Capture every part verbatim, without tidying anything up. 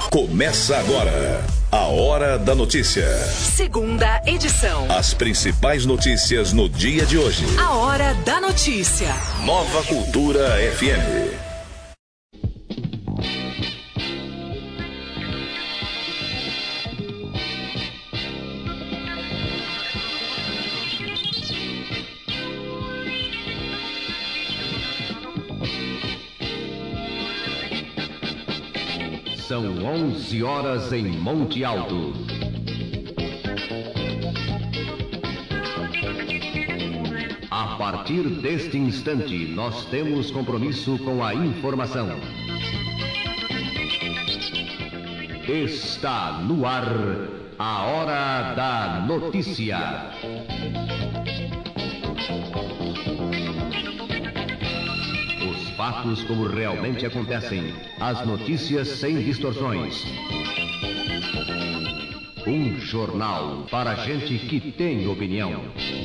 Começa agora a Hora da Notícia. Segunda edição. As principais notícias no dia de hoje. A Hora da Notícia. Nova Cultura F M. São onze horas em Monte Alto. A partir deste instante, nós temos compromisso com a informação. Está no ar a Hora da Notícia. Fatos como realmente acontecem. As notícias sem distorções. Um jornal para gente que tem opinião.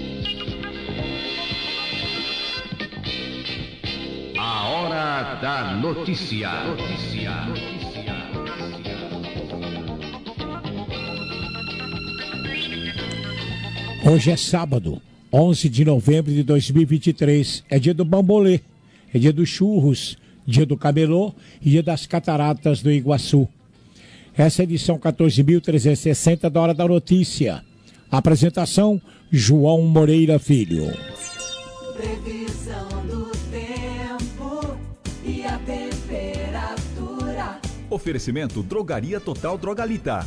A Hora da Notícia. Notícia. Hoje é sábado, onze de novembro de dois mil e vinte e três. É dia do bambolê. É dia dos churros, dia do camelô e dia das cataratas do Iguaçu. Essa é a edição quatorze mil trezentos e sessenta da Hora da Notícia. A apresentação, João Moreira Filho. Previsão do tempo e a temperatura. Oferecimento Drogaria Total Drogalita.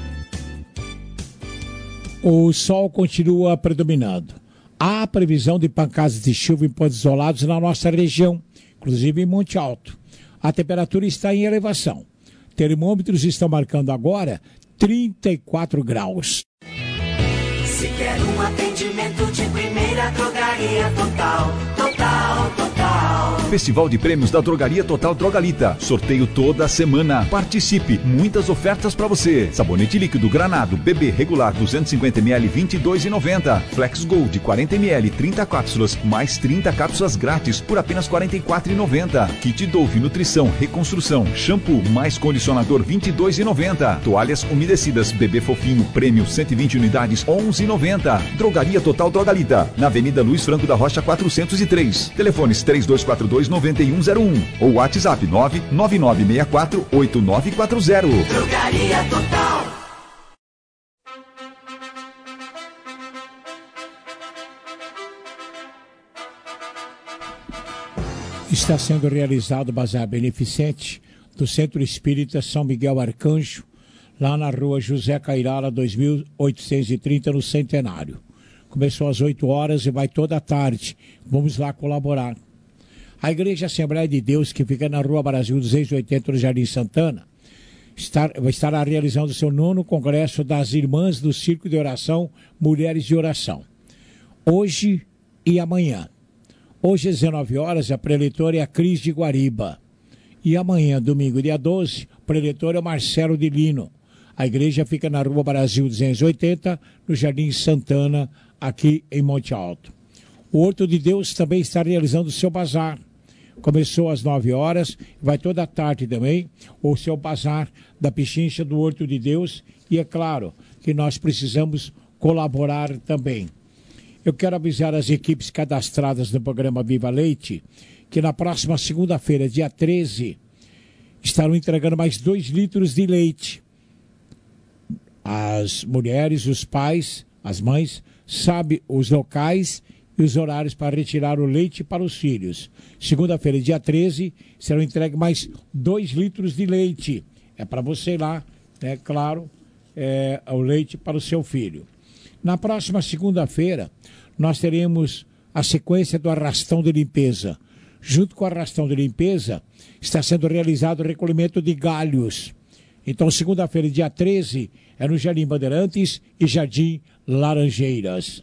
O sol continua predominando. Há previsão de pancadas de chuva em pontos isolados na nossa região, inclusive em Monte Alto. A temperatura está em elevação. Termômetros estão marcando agora trinta e quatro graus. Se quer um atendimento de primeira, Drogaria Total, Total, Total. Festival de Prêmios da Drogaria Total Drogalita. Sorteio toda semana. Participe. Muitas ofertas para você. Sabonete líquido Granado Bebê regular duzentos e cinquenta mililitros vinte e dois reais e noventa centavos. Flex Gold quarenta mililitros trinta cápsulas mais trinta cápsulas grátis por apenas quarenta e quatro reais e noventa centavos. Kit Dove Nutrição Reconstrução. Shampoo mais condicionador vinte e dois reais e noventa centavos. Toalhas umedecidas Bebê Fofinho Prêmio cento e vinte unidades onze reais e noventa centavos. Drogaria Total Drogalita. Na Avenida Luiz Franco da Rocha quatrocentos e três. Telefones três dois quatro dois nove um zero um ou WhatsApp nove nove nove seis quatro oito nove quatro zero. Drogaria Total. Está sendo realizado o bazar beneficente do Centro Espírita São Miguel Arcanjo, lá na rua José Cairala, dois mil oitocentos e trinta, no Centenário. Começou às oito horas e vai toda a tarde. Vamos lá colaborar. A Igreja Assembleia de Deus, que fica na Rua Brasil duzentos e oitenta, no Jardim Santana, estar, estará realizando seu nono congresso das Irmãs do Círculo de Oração Mulheres de Oração. Hoje e amanhã. Hoje às dezenove horas, a preletora é a Cris de Guariba. E amanhã, domingo, dia doze, o preletor é o Marcelo de Lino. A igreja fica na Rua Brasil duzentos e oitenta, no Jardim Santana, aqui em Monte Alto. O Horto de Deus também está realizando o seu bazar. Começou às nove horas, vai toda a tarde também, o seu bazar da Pichincha do Horto de Deus. E é claro que nós precisamos colaborar também. Eu quero avisar as equipes cadastradas no programa Viva Leite que na próxima segunda-feira, dia treze, estarão entregando mais dois litros de leite. As mulheres, os pais, as mães, sabem os locais e os horários para retirar o leite para os filhos. Segunda-feira, dia treze, serão entregues mais dois litros de leite. É para você ir lá, é né, claro, é, o leite para o seu filho. Na próxima segunda-feira, nós teremos a sequência do arrastão de limpeza. Junto com o arrastão de limpeza, está sendo realizado o recolhimento de galhos. Então, segunda-feira, dia treze, é no Jardim Bandeirantes e Jardim Laranjeiras.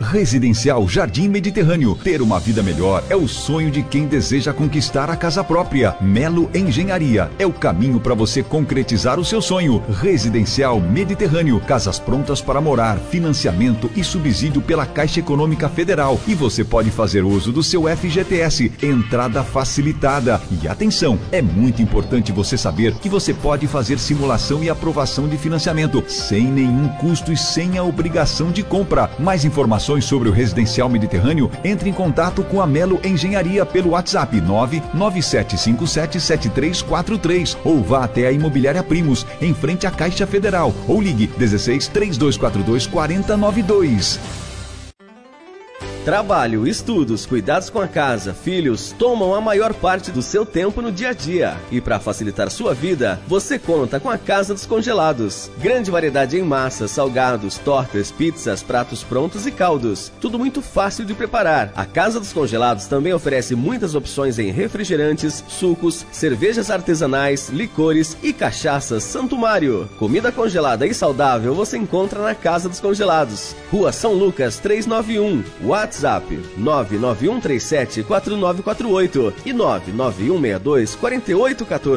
Residencial Jardim Mediterrâneo. Ter uma vida melhor é o sonho de quem deseja conquistar a casa própria. Melo Engenharia é o caminho para você concretizar o seu sonho. Residencial Mediterrâneo. Casas prontas para morar, financiamento e subsídio pela Caixa Econômica Federal. E você pode fazer uso do seu F G T S. Entrada facilitada. E atenção, é muito importante você saber que você pode fazer simulação e aprovação de financiamento sem nenhum custo e sem a obrigação de compra. Mais informações sobre o Residencial Mediterrâneo, entre em contato com a Melo Engenharia pelo WhatsApp nove nove sete cinco sete sete três quatro três ou vá até a Imobiliária Primos, em frente à Caixa Federal, ou ligue dezesseis, três dois quatro dois, quatro zero nove dois. Trabalho, estudos, cuidados com a casa, filhos, tomam a maior parte do seu tempo no dia a dia. E para facilitar sua vida, você conta com a Casa dos Congelados. Grande variedade em massas, salgados, tortas, pizzas, pratos prontos e caldos. Tudo muito fácil de preparar. A Casa dos Congelados também oferece muitas opções em refrigerantes, sucos, cervejas artesanais, licores e cachaças Santo Mário. Comida congelada e saudável você encontra na Casa dos Congelados. Rua São Lucas trezentos e noventa e um. WhatsApp nove nove um três sete quatro nove quatro oito e nove nove um seis dois quatro oito um quatro.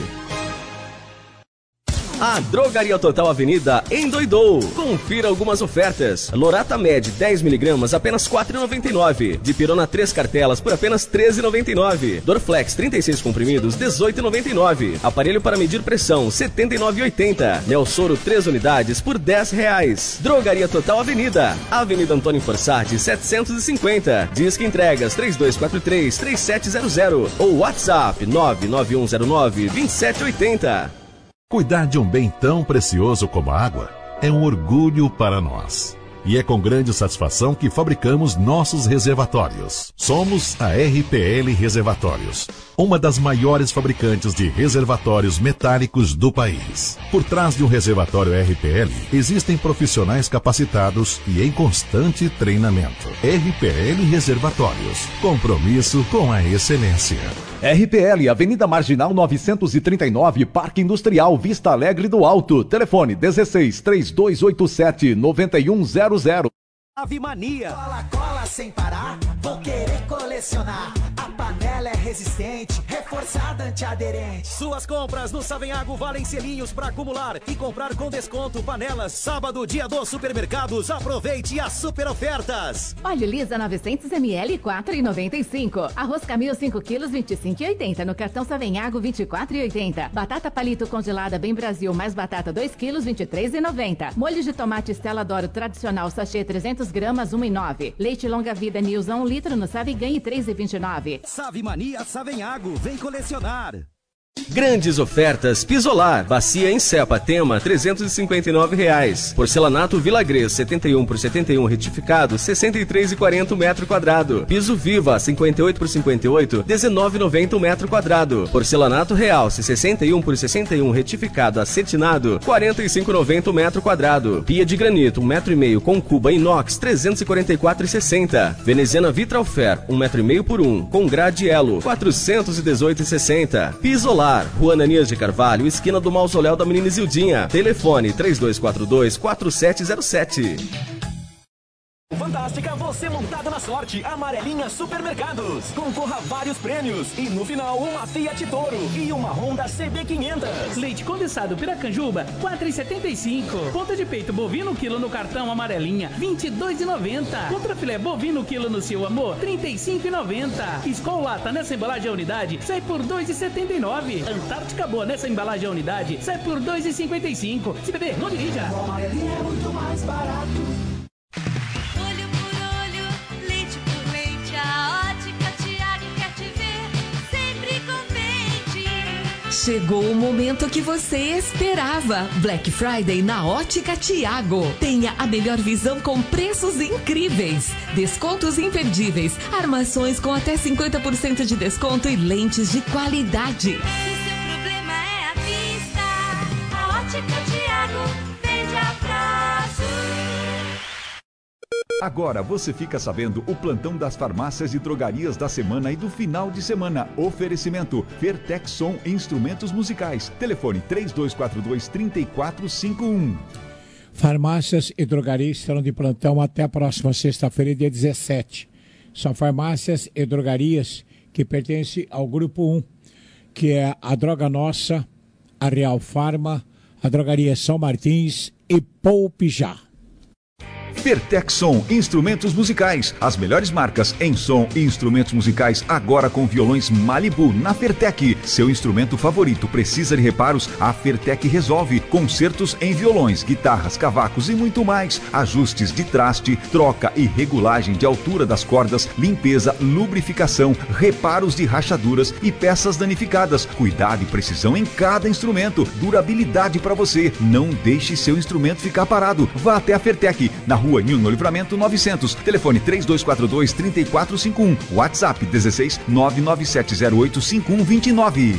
A Drogaria Total Avenida endoidou. Confira algumas ofertas. Lorata Med dez miligramas apenas quatro reais e noventa e nove centavos. Dipirona três cartelas por apenas treze reais e noventa e nove centavos. Dorflex trinta e seis comprimidos dezoito reais e noventa e nove centavos. Aparelho para medir pressão setenta e nove reais e oitenta centavos. Neosoro três unidades por dez reais. Drogaria Total Avenida. Avenida Antônio Forsardi setecentos e cinquenta. Disque entregas três dois quatro três, três sete zero zero ou WhatsApp nove nove um zero nove, dois sete oito zero. Cuidar de um bem tão precioso como a água é um orgulho para nós. E é com grande satisfação que fabricamos nossos reservatórios. Somos a R P L Reservatórios, uma das maiores fabricantes de reservatórios metálicos do país. Por trás de um reservatório R P L, existem profissionais capacitados e em constante treinamento. R P L Reservatórios, compromisso com a excelência. R P L, Avenida Marginal novecentos e trinta e nove, Parque Industrial Vista Alegre do Alto. Telefone dezesseis, três dois oito sete, nove um zero zero. Ave Mania. Cola, cola sem parar, vou querer colecionar. A panela é resistente, reforçada antiaderente. Suas compras no Savenhago valem selinhos para acumular e comprar com desconto panelas. Sábado, dia dos supermercados, aproveite as super ofertas. Óleo Lisa novecentos mililitros, quatro reais e noventa e cinco centavos. Arroz Camil cinco quilos, vinte e cinco reais e oitenta centavos. No cartão Savenhago, vinte e quatro reais e oitenta centavos. Batata palito congelada Bem Brasil mais batata dois quilos, vinte e três reais e noventa centavos. Molho de tomate Stella D'Oro tradicional sachê trezentos gramas, um real e nove centavos. Leite longa vida Nilza um litro no Save Ganhe três reais e vinte e nove centavos. Save Mania Savenhago, vem colecionar. Grandes ofertas Pisolar. Bacia em Cepa Tema trezentos e cinquenta e nove reais. Porcelanato Vilagres setenta e um por setenta e um retificado sessenta e três reais e quarenta centavos metro quadrado. Piso Viva cinquenta e oito por cinquenta e oito dezenove reais e noventa centavos metro quadrado. Porcelanato Realce sessenta e um por sessenta e um retificado acetinado quarenta e cinco reais e noventa centavos metro quadrado. Pia de granito um metro e meio com cuba inox trezentos e quarenta e quatro reais e sessenta centavos. Veneziana Vitralfer um metro e meio por um com grade Elo quatrocentos e dezoito reais e sessenta centavos. Pisolar Rua Ananias de Carvalho, esquina do Mausoléu da Menina Isildinha. Telefone três dois quatro dois, quatro sete zero sete. Fantástica, você montada na sorte. Amarelinha Supermercados. Concorra a vários prêmios. E no final, uma Fiat Toro e uma Honda C B quinhentos. Leite condensado Piracanjuba, quatro reais e setenta e cinco centavos. Ponta de peito bovino quilo no cartão Amarelinha, vinte e dois reais e noventa centavos. Contrafilé bovino quilo no Seu Amor, trinta e cinco reais e noventa centavos. Skol Lata nessa embalagem a unidade, sai por dois reais e setenta e nove centavos. Antártica Boa nessa embalagem a unidade, sai por dois reais e cinquenta e cinco centavos. Se beber, não dirija. Amarelinha é muito mais barato. Chegou o momento que você esperava. Black Friday na Ótica Tiago. Tenha a melhor visão com preços incríveis. Descontos imperdíveis. Armações com até cinquenta por cento de desconto e lentes de qualidade. Se seu problema é a vista, a Ótica Tiago vende a prazo. Agora você fica sabendo o plantão das farmácias e drogarias da semana e do final de semana. Oferecimento Fertex Som e Instrumentos Musicais. Telefone três dois quatro dois, três quatro cinco um. Farmácias e drogarias estarão de plantão até a próxima sexta-feira, dia dezessete. São farmácias e drogarias que pertencem ao Grupo um, que é a Droga Nossa, a Real Farma, a Drogaria São Martins e Poupe Já. Pertexon Instrumentos Musicais. As melhores marcas em som e instrumentos musicais agora com violões Malibu na Fertec. Seu instrumento favorito precisa de reparos? A Fertec resolve. Concertos em violões, guitarras, cavacos e muito mais. Ajustes de traste, troca e regulagem de altura das cordas, limpeza, lubrificação, reparos de rachaduras e peças danificadas. Cuidado e precisão em cada instrumento. Durabilidade para você. Não deixe seu instrumento ficar parado. Vá até a Fertec, na rua Nilno Livramento novecentos, telefone três dois quatro dois, três quatro cinco um, WhatsApp dezesseis, nove nove sete zero oito, cinco um dois nove.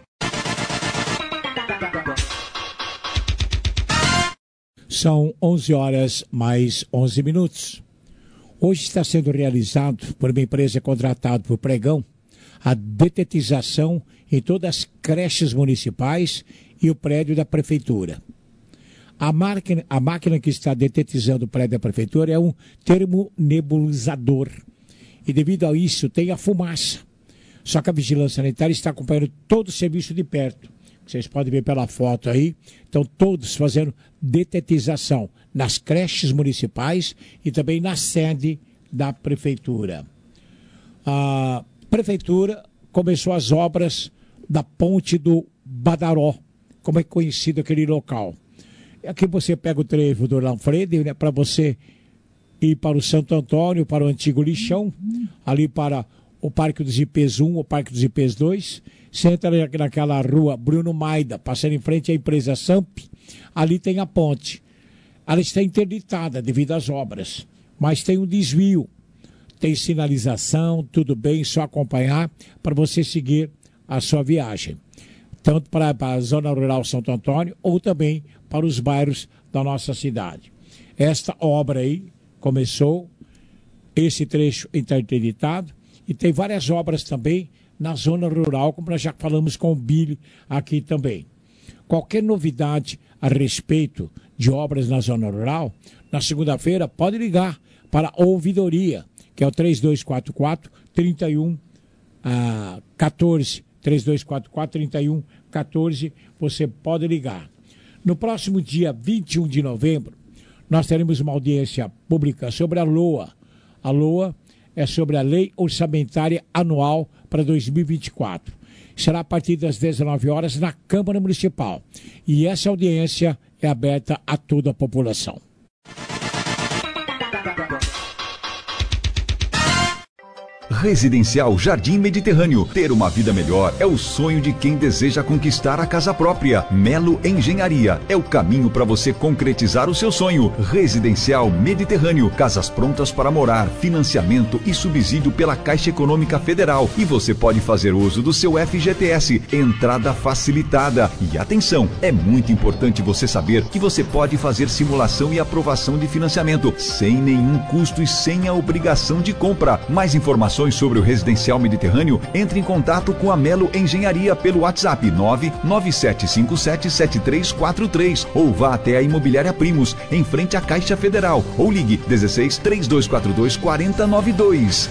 São onze horas mais onze minutos. Hoje está sendo realizado por uma empresa contratada por Pregão a detetização em todas as creches municipais e o prédio da prefeitura. A máquina, a máquina que está detetizando o prédio da prefeitura é um termonebulizador. E devido a isso tem a fumaça. Só que a Vigilância Sanitária está acompanhando todo o serviço de perto. Vocês podem ver pela foto aí. Estão todos fazendo detetização nas creches municipais e também na sede da prefeitura. A prefeitura começou as obras da ponte do Badaró, como é conhecido aquele local. Aqui você pega o trevo do Lanfredi, né, para você ir para o Santo Antônio, para o antigo lixão, ali para o Parque dos Ipês um, o Parque dos Ipês dois. Você entra naquela rua Bruno Maida, passando em frente à empresa Samp, ali tem a ponte. Ela está interditada devido às obras, mas tem um desvio, tem sinalização, tudo bem, só acompanhar para você seguir a sua viagem. Tanto para a zona rural Santo Antônio ou também para os bairros da nossa cidade. Esta obra aí começou, esse trecho interditado, e tem várias obras também na zona rural, como nós já falamos com o Billy aqui também. Qualquer novidade a respeito de obras na zona rural, na segunda-feira pode ligar para a ouvidoria, que é o três dois quatro quatro, três um um quatro, três dois quatro quatro, três um um quatro, você pode ligar. No próximo dia vinte e um de novembro, nós teremos uma audiência pública sobre a LOA. A LOA é sobre a Lei Orçamentária Anual para dois mil e vinte e quatro. Será a partir das dezenove horas na Câmara Municipal. E essa audiência é aberta a toda a população. Residencial Jardim Mediterrâneo. Ter uma vida melhor é o sonho de quem deseja conquistar a casa própria. Melo Engenharia é o caminho para você concretizar o seu sonho. Residencial Mediterrâneo. Casas prontas para morar, financiamento e subsídio pela Caixa Econômica Federal. E você pode fazer uso do seu F G T S. Entrada facilitada. E atenção, é muito importante você saber que você pode fazer simulação e aprovação de financiamento sem nenhum custo e sem a obrigação de compra. Mais informações sobre o Residencial Mediterrâneo, entre em contato com a Melo Engenharia pelo WhatsApp nove nove sete cinco sete sete três quatro três ou vá até a Imobiliária Primos, em frente à Caixa Federal, ou ligue dezesseis, três dois quatro dois, quatro zero nove dois.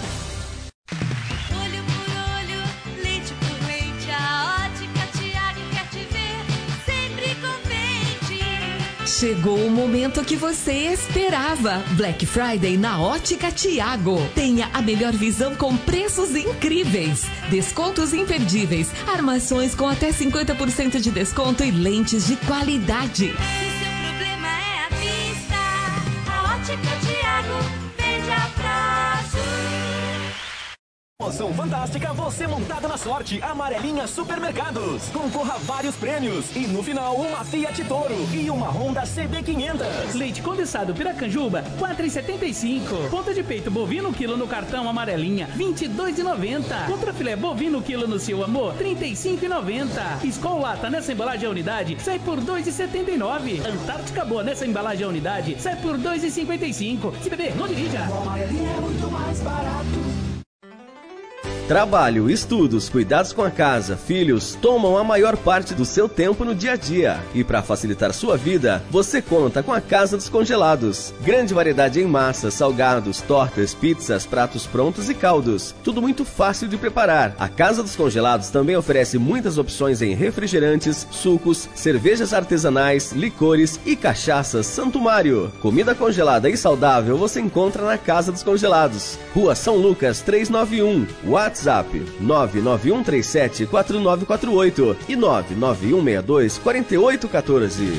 Chegou o momento que você esperava. Black Friday na Ótica Tiago. Tenha a melhor visão com preços incríveis. Descontos imperdíveis. Armações com até cinquenta por cento de desconto e lentes de qualidade. Se seu problema é a vista, a Ótica Tiago vende a prazo. Promoção fantástica, você montado na sorte. Amarelinha Supermercados. Concorra a vários prêmios. E no final, uma Fiat Toro e uma Honda C B quinhentos. Leite condensado Piracanjuba, quatro reais e setenta e cinco centavos. Ponta de peito bovino quilo no cartão Amarelinha, vinte e dois reais e noventa centavos. Contra filé bovino quilo no Seu Amor, trinta e cinco reais e noventa centavos. Skol Lata nessa embalagem a unidade, sai por dois reais e setenta e nove centavos. Antártica Boa nessa embalagem a unidade, sai por dois reais e cinquenta e cinco centavos. Se beber, não dirija. Amarelinha é muito mais barato. Trabalho, estudos, cuidados com a casa, filhos, tomam a maior parte do seu tempo no dia a dia. E para facilitar sua vida, você conta com a Casa dos Congelados. Grande variedade em massas, salgados, tortas, pizzas, pratos prontos e caldos. Tudo muito fácil de preparar. A Casa dos Congelados também oferece muitas opções em refrigerantes, sucos, cervejas artesanais, licores e cachaças Santo Mário. Comida congelada e saudável você encontra na Casa dos Congelados. Rua São Lucas trezentos e noventa e um. WhatsApp nove nove um três sete quatro nove quatro oito e nove nove um seis dois quatro oito um quatro.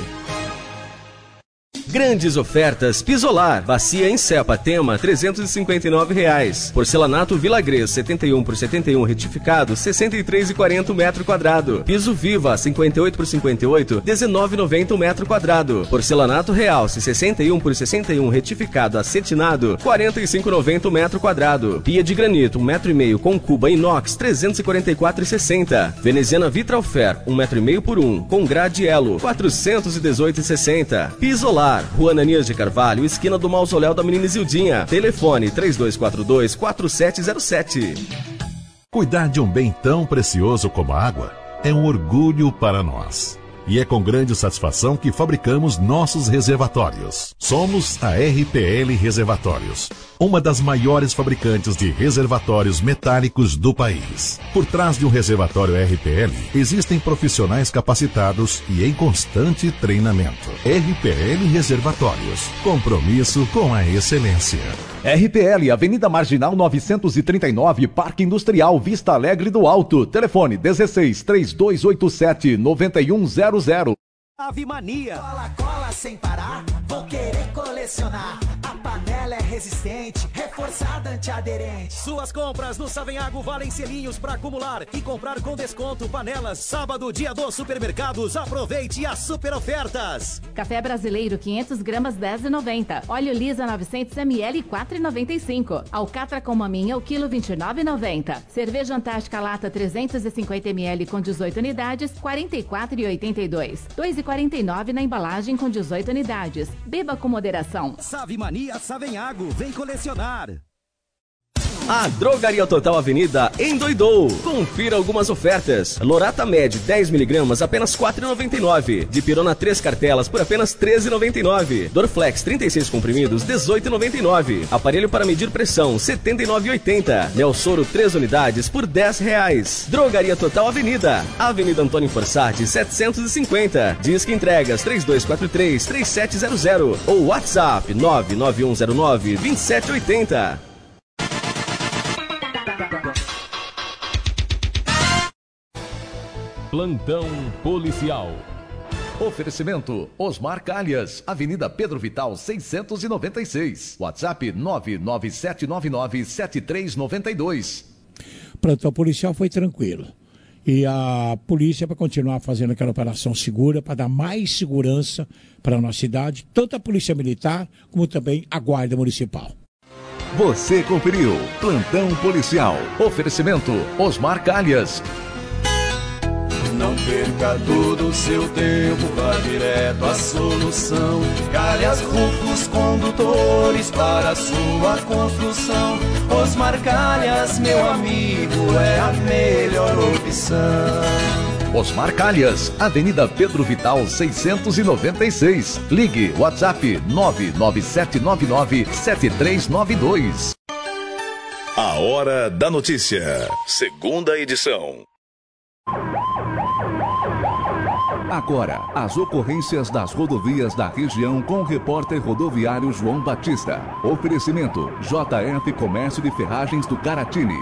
Grandes ofertas Pisolar. Bacia em Cepa Tema trezentos e cinquenta e nove reais. Porcelanato Vilagres setenta e um por setenta e um retificado sessenta e três e quarenta metro quadrado. Piso Viva cinquenta e oito por cinquenta e oito dezenove e noventa metro quadrado. Porcelanato Realce sessenta e um por sessenta e um retificado acetinado quarenta e cinco e noventa metro quadrado. Pia de granito um metro e meio com cuba inox trezentos e quarenta e quatro e sessenta. Veneziana Vitralfer um metro e meio por um com grade elo quatrocentos e dezoito e sessenta. Pisolar Rua Ananias de Carvalho, esquina do Mausoléu da Menina Isildinha. Telefone três dois quatro dois quatro sete zero sete. Cuidar de um bem tão precioso como a água é um orgulho para nós. E é com grande satisfação que fabricamos nossos reservatórios. Somos a R P L Reservatórios, uma das maiores fabricantes de reservatórios metálicos do país. Por trás de um reservatório R P L, existem profissionais capacitados e em constante treinamento. R P L Reservatórios, compromisso com a excelência. R P L, Avenida Marginal novecentos e trinta e nove, Parque Industrial, Vista Alegre do Alto. Telefone dezesseis, três dois oito sete, nove um zero zero. Ave Mania. Cola, cola sem parar, vou querer colecionar. A panela é resistente, reforçada, antiaderente. Suas compras no Savenhago valem selinhos pra acumular e comprar com desconto panelas. Sábado, dia dos supermercados, aproveite as super ofertas. Café brasileiro quinhentas gramas dez reais e noventa centavos. Óleo Lisa novecentos mililitros quatro reais e noventa e cinco centavos. Alcatra com maminha o quilo vinte e nove reais e noventa centavos. Cerveja Antártica Lata trezentos e cinquenta mililitros com dezoito unidades quarenta e quatro reais e oitenta e dois centavos. dois reais e quarenta e nove centavos na embalagem com dezoito unidades. Beba com moderação. Save Mania Savenhago, vem colecionar. A Drogaria Total Avenida endoidou. Confira algumas ofertas. Lorata Med dez miligramas apenas quatro reais e noventa e nove centavos. Dipirona três cartelas por apenas treze reais e noventa e nove centavos. Dorflex trinta e seis comprimidos dezoito reais e noventa e nove centavos. Aparelho para medir pressão setenta e nove reais e oitenta centavos. Neosoro três unidades por dez reais. Drogaria Total Avenida. Avenida Antônio Fossati setecentos e cinquenta. Disque entregas três dois quatro três, três sete zero zero ou WhatsApp nove nove um zero nove, dois sete oito zero. Plantão policial. Oferecimento Osmar Calhas, Avenida Pedro Vital seiscentos e noventa e seis. WhatsApp nove nove sete nove nove sete três nove dois. Plantão policial foi tranquilo. E a polícia vai continuar fazendo aquela operação segura para dar mais segurança para a nossa cidade, tanto a polícia militar como também a guarda municipal. Você conferiu Plantão policial. Oferecimento Osmar Calhas. Não perca todo o seu tempo, vá direto à solução. Calhas Rufos Condutores para a sua construção. Osmar Calhas, meu amigo, é a melhor opção. Osmar Calhas, Avenida Pedro Vital seiscentos e noventa e seis. Ligue WhatsApp nove nove sete nove nove sete três nove dois. A Hora da Notícia, segunda edição. Agora, as ocorrências das rodovias da região com o repórter rodoviário João Batista. Oferecimento J F Comércio de Ferragens do Caratini.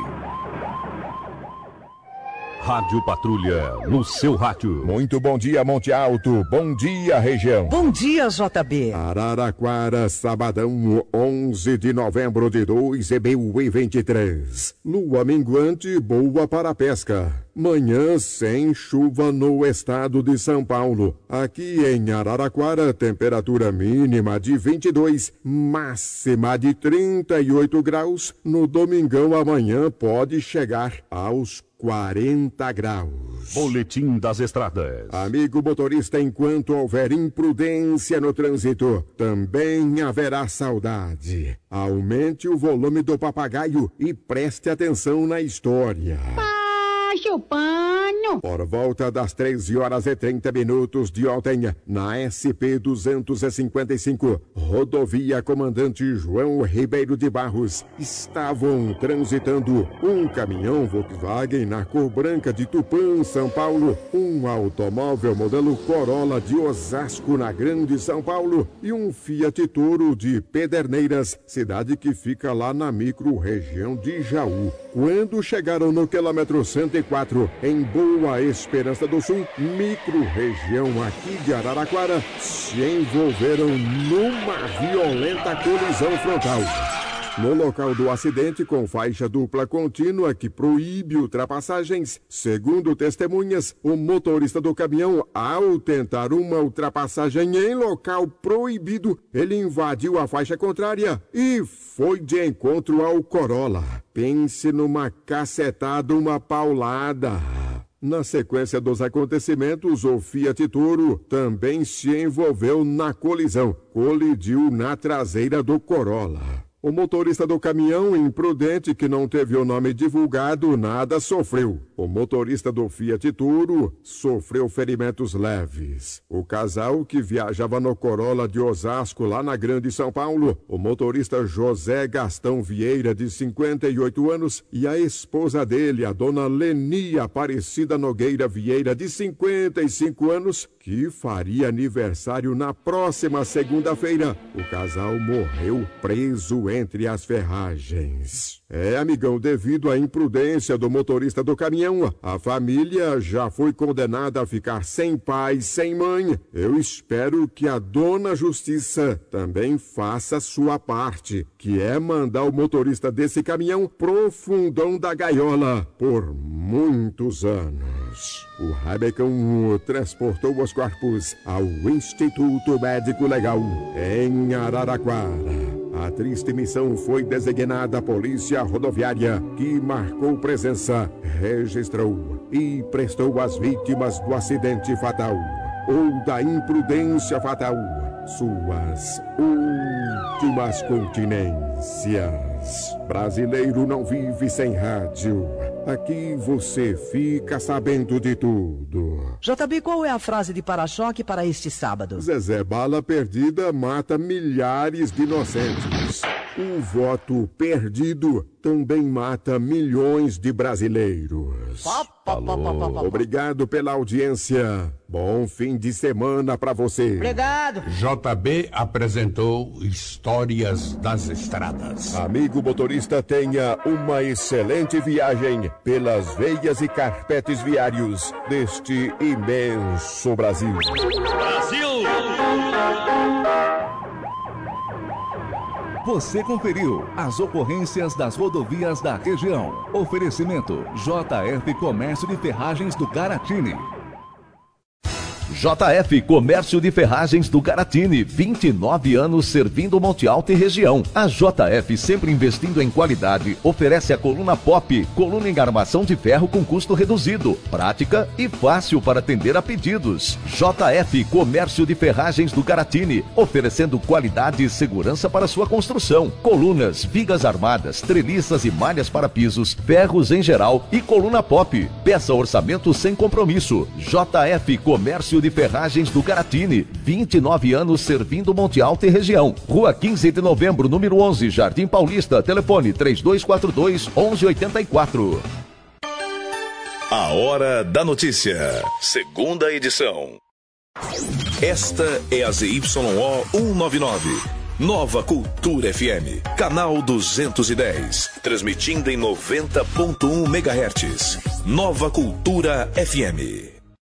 Rádio Patrulha, no seu rádio. Muito bom dia, Monte Alto. Bom dia, região. Bom dia, J B. Araraquara, sabadão, onze de novembro de dois mil e vinte e três. Lua minguante, boa para a pesca. Manhã sem chuva no estado de São Paulo. Aqui em Araraquara, temperatura mínima de vinte e dois, máxima de trinta e oito graus. No domingão amanhã pode chegar aos quarenta graus. Boletim das Estradas. Amigo motorista, enquanto houver imprudência no trânsito, também haverá saudade. Aumente o volume do papagaio e preste atenção na história. Baixa o pano. Por volta das treze horas e trinta minutos de ontem, na S P duzentos e cinquenta e cinco, rodovia Comandante João Ribeiro de Barros, estavam transitando um caminhão Volkswagen na cor branca de Tupã, São Paulo, um automóvel modelo Corolla de Osasco, na Grande São Paulo, e um Fiat Toro de Pederneiras, cidade que fica lá na micro-região de Jaú. Quando chegaram no quilômetro cento e quatro, em Boa Esperança do Sul, micro-região aqui de Araraquara, se envolveram numa violenta colisão frontal. No local do acidente, com faixa dupla contínua que proíbe ultrapassagens, segundo testemunhas, o motorista do caminhão, ao tentar uma ultrapassagem em local proibido, ele invadiu a faixa contrária e foi de encontro ao Corolla. Pense numa cacetada, uma paulada. Na sequência dos acontecimentos, o Fiat Toro também se envolveu na colisão, colidiu na traseira do Corolla. O motorista do caminhão, imprudente, que não teve o nome divulgado, nada sofreu. O motorista do Fiat Toro sofreu ferimentos leves. O casal, que viajava no Corolla de Osasco, lá na Grande São Paulo, o motorista José Gastão Vieira, de cinquenta e oito anos, e a esposa dele, a dona Lenia Aparecida Nogueira Vieira, de cinquenta e cinco anos, que faria aniversário na próxima segunda-feira. O casal morreu preso entre as ferragens. É, amigão, devido à imprudência do motorista do caminhão, a família já foi condenada a ficar sem pai, sem mãe. Eu espero que a dona Justiça também faça sua parte, que é mandar o motorista desse caminhão pro fundão da gaiola por muitos anos. O Rabecão transportou os corpos ao Instituto Médico Legal em Araraquara. A triste missão foi designada à Polícia Rodoviária, que marcou presença, registrou e prestou às vítimas do acidente fatal ou da imprudência fatal suas últimas continências. Brasileiro não vive sem rádio. Aqui você fica sabendo de tudo. J B, qual é a frase de para-choque para este sábado? Zezé, bala perdida mata milhares de inocentes. Um voto perdido também mata milhões de brasileiros. Alô. Obrigado pela audiência. Bom fim de semana pra você. Obrigado. J B apresentou Histórias das Estradas. Amigo motorista, tenha uma excelente viagem pelas veias e carpetes viários deste imenso Brasil. Brasil! Você conferiu as ocorrências das rodovias da região. Oferecimento J F Comércio de Ferragens do Garatini. J F Comércio de Ferragens do Garatini, vinte e nove anos servindo Monte Alto e região. A J F, sempre investindo em qualidade, oferece a coluna Pop, coluna em armação de ferro com custo reduzido, prática e fácil para atender a pedidos. J F Comércio de Ferragens do Garatini, oferecendo qualidade e segurança para sua construção. Colunas, vigas armadas, treliças e malhas para pisos, ferros em geral e coluna Pop. Peça orçamento sem compromisso. J F Comércio de Ferragens do Garatini, vinte e nove anos servindo Monte Alto e região. Rua quinze de novembro, número onze, Jardim Paulista. Telefone três dois quatro dois, onze oito quatro. A Hora da Notícia, segunda edição. Esta é a Z Y O cento e noventa e nove. Nova Cultura F M, canal duzentos e dez, transmitindo em noventa ponto um megahertz. Nova Cultura F M.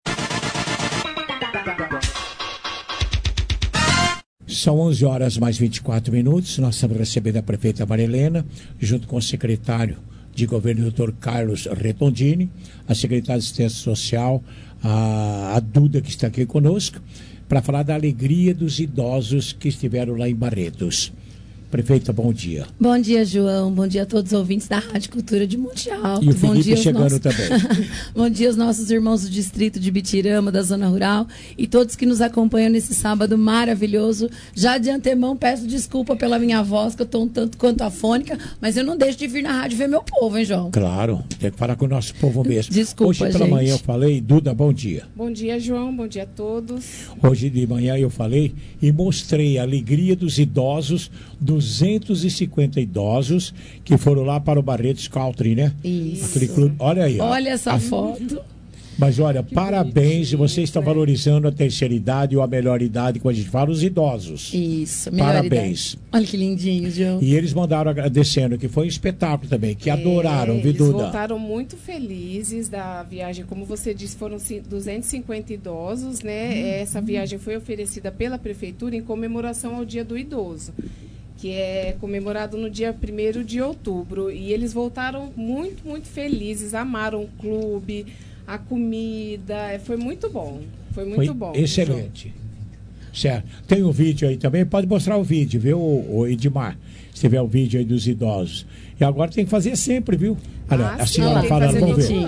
São onze horas mais vinte e quatro minutos. Nós estamos recebendo a prefeita Marilena, junto com o secretário de governo, doutor Carlos Retondini, a secretária de Assistência Social, a, a Duda, que está aqui conosco, para falar da alegria dos idosos que estiveram lá em Barretos. Prefeita, bom dia. Bom dia, João. Bom dia a todos os ouvintes da Rádio Cultura de Monte Alto. E o bom Felipe dia chegando nossos... também. Bom dia aos nossos irmãos do distrito de Bitirama, da Zona Rural, e todos que nos acompanham nesse sábado maravilhoso. Já de antemão peço desculpa pela minha voz, que eu estou um tanto quanto afônica, mas eu não deixo de vir na rádio ver meu povo, hein, João? Claro, tem que falar com o nosso povo mesmo. Desculpa, Hoje pela gente. manhã eu falei, Duda, bom dia. Bom dia, João. Bom dia a todos. Hoje de manhã eu falei e mostrei a alegria dos idosos, duzentos e cinquenta idosos que foram lá para o Barretos Country, né? Isso. Aquele clube. Olha aí. ó. Olha essa a... foto. Mas olha, que parabéns, bonitinho, você está valorizando a terceira idade ou a melhor idade, quando a gente fala, os idosos. Isso, melhor Parabéns. Idade. Olha que lindinho, João. E eles mandaram agradecendo, que foi um espetáculo também, que é, adoraram, viu, eles Duda? voltaram muito felizes da viagem. Como você disse, foram duzentos e cinquenta idosos, né? Hum. Essa viagem foi oferecida pela Prefeitura em comemoração ao Dia do Idoso, que é comemorado no dia primeiro de outubro. E eles voltaram muito, muito felizes, amaram o clube, a comida, foi muito bom. Foi muito foi bom. Excelente. Certo. Tem um vídeo aí também, pode mostrar o vídeo, viu, o Edmar? Se tiver o vídeo aí dos idosos. E agora tem que fazer sempre, viu? Olha, ah, a senhora sim, falando, vamos ver.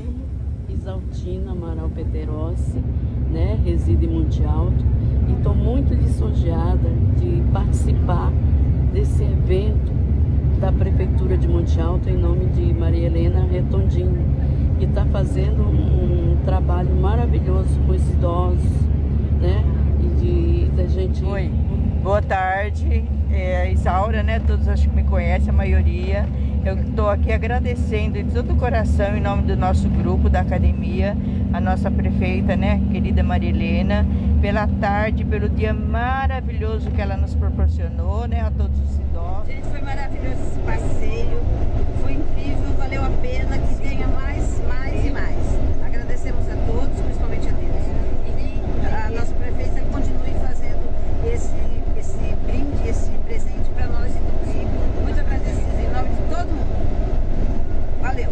Isaltina Amaral Peterossi, né? Resido em Monte Alto. E estou muito lisonjeada de participar desse evento da Prefeitura de Monte Alto em nome de Maria Helena Retondinho, que está fazendo um, um trabalho maravilhoso com os idosos, né? E de, da gente... Oi, boa tarde, é a Isaura, né? Todos acho que me conhecem, a maioria. Eu estou aqui agradecendo de todo o coração, em nome do nosso grupo, da academia, a nossa prefeita, né? Querida Maria Helena, pela tarde, pelo dia maravilhoso que ela nos proporcionou, né? A todos os idosos. Gente, foi maravilhoso esse passeio, foi incrível, valeu a pena, que tenha mais, mais e mais. Agradecemos a todos, principalmente a Deus. E a nossa prefeita continue fazendo esse, esse brinde, esse presente para nós e todos. E muito agradecida em nome de todo mundo. Valeu.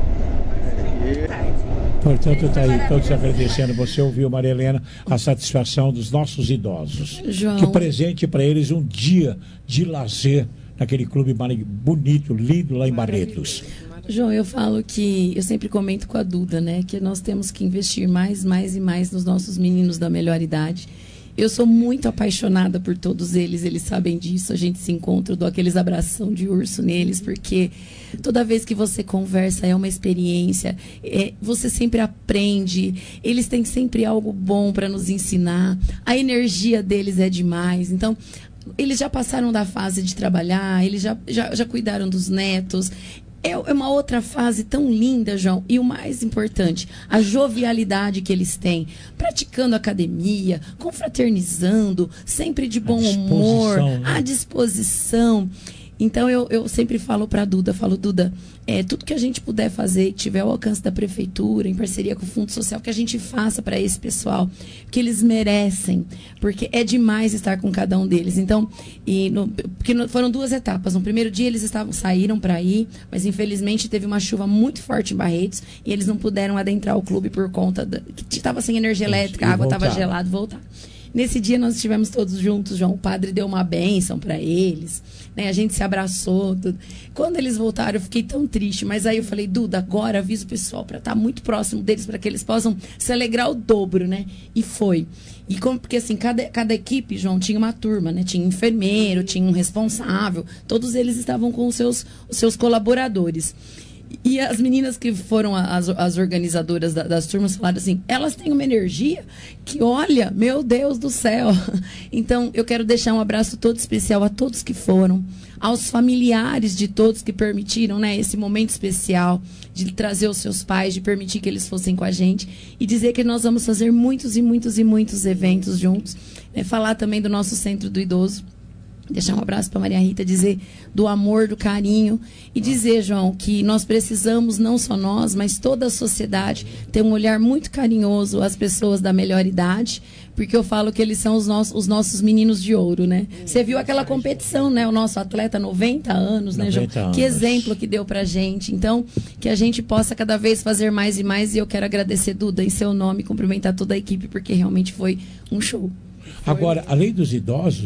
Boa tarde. Portanto, está aí todos agradecendo. Você ouviu, Maria Helena, a satisfação dos nossos idosos. João. Que presente para eles um dia de lazer naquele clube bonito, lindo lá em Barretos. João, eu falo que, eu sempre comento com a Duda, né, que nós temos que investir mais, mais e mais nos nossos meninos da melhor idade. Eu sou muito apaixonada por todos eles, eles sabem disso, a gente se encontra, eu dou aqueles abração de urso neles, porque toda vez que você conversa é uma experiência, é, você sempre aprende, eles têm sempre algo bom para nos ensinar, a energia deles é demais, então... Eles já passaram da fase de trabalhar, eles já, já, já cuidaram dos netos. É uma outra fase tão linda, João. E o mais importante, a jovialidade que eles têm. Praticando academia, confraternizando, sempre de bom humor, né? À disposição. Então, eu, eu sempre falo para a Duda, falo, Duda, é, tudo que a gente puder fazer, que tiver ao alcance da Prefeitura, em parceria com o Fundo Social, que a gente faça para esse pessoal, que eles merecem, porque é demais estar com cada um deles. Então, e no, porque no, foram duas etapas. No primeiro dia, eles estavam saíram para ir, mas infelizmente teve uma chuva muito forte em Barretos e eles não puderam adentrar o clube por conta da, que estava sem energia elétrica, a água estava gelada, voltar. Nesse dia nós estivemos todos juntos, João. O padre deu uma bênção para eles, né? A gente se abraçou. Tudo. Quando eles voltaram, eu fiquei tão triste. Mas aí eu falei, Duda, agora avisa o pessoal para estar muito próximo deles, para que eles possam se alegrar o dobro, né? E foi. E como, porque assim, cada, cada equipe, João, tinha uma turma, né? Tinha um enfermeiro, tinha um responsável. Todos eles estavam com os seus, os seus colaboradores. E as meninas que foram as, as organizadoras da, das turmas falaram assim, elas têm uma energia que, olha, meu Deus do céu. Então, eu quero deixar um abraço todo especial a todos que foram, aos familiares de todos que permitiram, né, esse momento especial de trazer os seus pais, de permitir que eles fossem com a gente e dizer que nós vamos fazer muitos e muitos e muitos eventos juntos. Né, falar também do nosso Centro do Idoso. Deixar um abraço para Maria Rita, dizer do amor, do carinho e dizer, João, que nós precisamos, não só nós, mas toda a sociedade, ter um olhar muito carinhoso às pessoas da melhor idade, porque eu falo que eles são os nossos, os nossos meninos de ouro, né? Você viu aquela competição, né? O nosso atleta, noventa anos, né, João? Que exemplo que deu pra gente. Então, que a gente possa cada vez fazer mais e mais, e eu quero agradecer, Duda, em seu nome, cumprimentar toda a equipe, porque realmente foi um show. Agora, além dos idosos,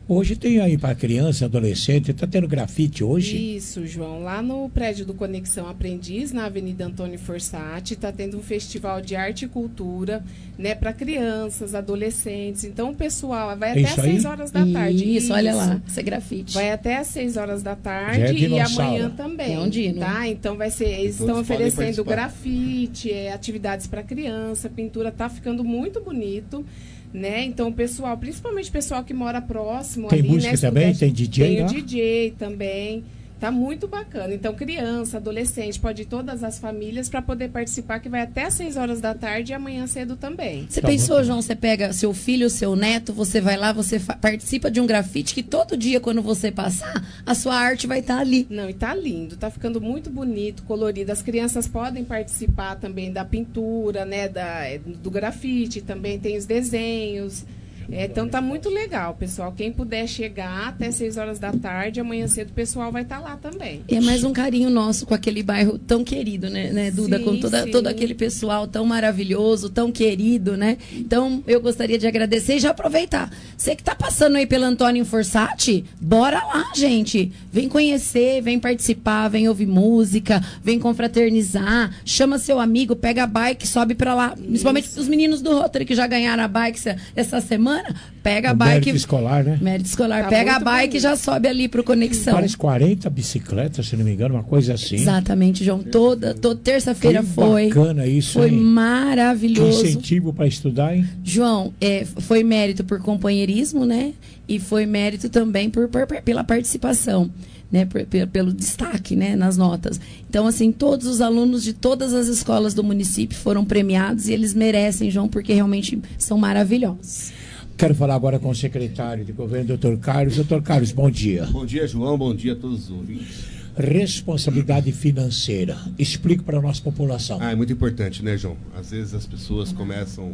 Hoje tem aí para criança, adolescente, está tendo grafite hoje? Isso, João. Lá no prédio do Conexão Aprendiz, na Avenida Antônio Forsatti, está tendo um festival de arte e cultura, né, para crianças, adolescentes. Então, o pessoal vai até às seis horas da tarde. Isso, isso, olha lá, isso é grafite. Vai até às seis horas da tarde é e amanhã também. É um dia, tá? Então, vai ser, eles estão oferecendo grafite, é, atividades para criança, pintura, tá ficando muito bonito. Né? Então, o pessoal, principalmente o pessoal que mora próximo. Tem ali, música né? também? Puder, tem D J? Tem lá? o D J também. Tá muito bacana. Então, criança, adolescente, pode ir todas as famílias para poder participar, que vai até às seis horas da tarde e amanhã cedo também. Você tá pensou, bom. João, você pega seu filho, seu neto, você vai lá, você participa de um grafite que todo dia, quando você passar, a sua arte vai estar tá ali. Não, e tá lindo, tá ficando muito bonito, colorido. As crianças podem participar também da pintura, né, da, do grafite, também tem os desenhos. É, então tá muito legal, pessoal. Quem puder chegar até seis horas da tarde, amanhã cedo o pessoal vai estar tá lá também. É mais um carinho nosso com aquele bairro tão querido, né, né Duda? Sim, com toda, todo aquele pessoal tão maravilhoso, tão querido, né? Então eu gostaria de agradecer e já aproveitar. Você que tá passando aí pelo Antônio Forsatti, bora lá, gente. Vem conhecer, vem participar, vem ouvir música, vem confraternizar, chama seu amigo, pega a bike, sobe pra lá. Isso. Principalmente os meninos do Rotary que já ganharam a bike essa semana. Pega a o bike. Mérito escolar, né? Mérito escolar. Tá, pega a bike bonito. E já sobe ali pro Conexão. Parece quarenta bicicletas, se não me engano, uma coisa assim. Exatamente, João. Toda, toda terça-feira foi. Bacana isso, Foi hein? maravilhoso. Que incentivo para estudar, hein? João, é, foi mérito por companheirismo, né? E foi mérito também por, por pela participação. Né, pelo destaque, né, nas notas. Então, assim, todos os alunos de todas as escolas do município foram premiados e eles merecem, João, porque realmente são maravilhosos. Quero falar agora com o secretário de governo, doutor Carlos. doutor Carlos, bom dia. Bom dia, João. Bom dia a todos os ouvintes. Responsabilidade financeira. Explique para a nossa população. Ah, é muito importante, né, João? Às vezes as pessoas começam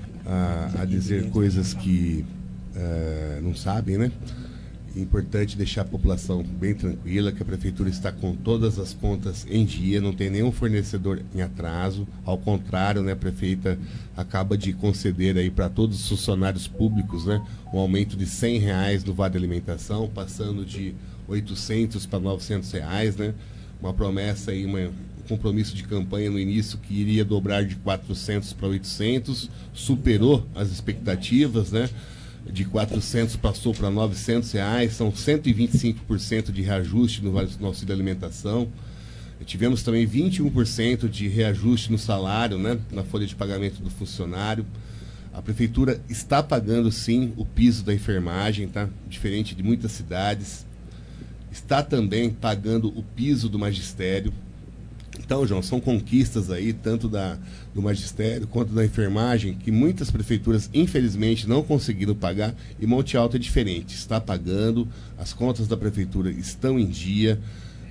a, a dizer coisas que uh, não sabem, né? É importante deixar a população bem tranquila, que a prefeitura está com todas as contas em dia, não tem nenhum fornecedor em atraso. Ao contrário, né, a prefeita acaba de conceder aí para todos os funcionários públicos, né, um aumento de cem reais no Vale Alimentação, passando de oitocentos para novecentos reais, né? Uma promessa aí, uma, um compromisso de campanha no início que iria dobrar de quatrocentos para oitocentos, superou as expectativas, né? De quatrocentos passou para novecentos reais, são cento e vinte e cinco por cento de reajuste no auxílio de alimentação. Tivemos também vinte e um por cento de reajuste no salário, né, na folha de pagamento do funcionário. A prefeitura está pagando, sim, o piso da enfermagem, tá? Diferente de muitas cidades. Está também pagando o piso do magistério. Então, João, são conquistas aí, tanto da, do magistério quanto da enfermagem, que muitas prefeituras, infelizmente, não conseguiram pagar, e Monte Alto é diferente, está pagando, as contas da prefeitura estão em dia,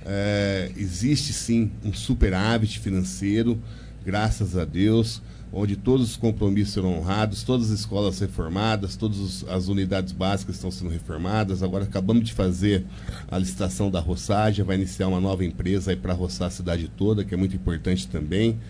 é, existe sim um superávit financeiro, graças a Deus, onde todos os compromissos serão honrados, todas as escolas reformadas, todas as unidades básicas estão sendo reformadas. Agora acabamos de fazer a licitação da roçagem, vai iniciar uma nova empresa aí para roçar a cidade toda, que é muito importante também.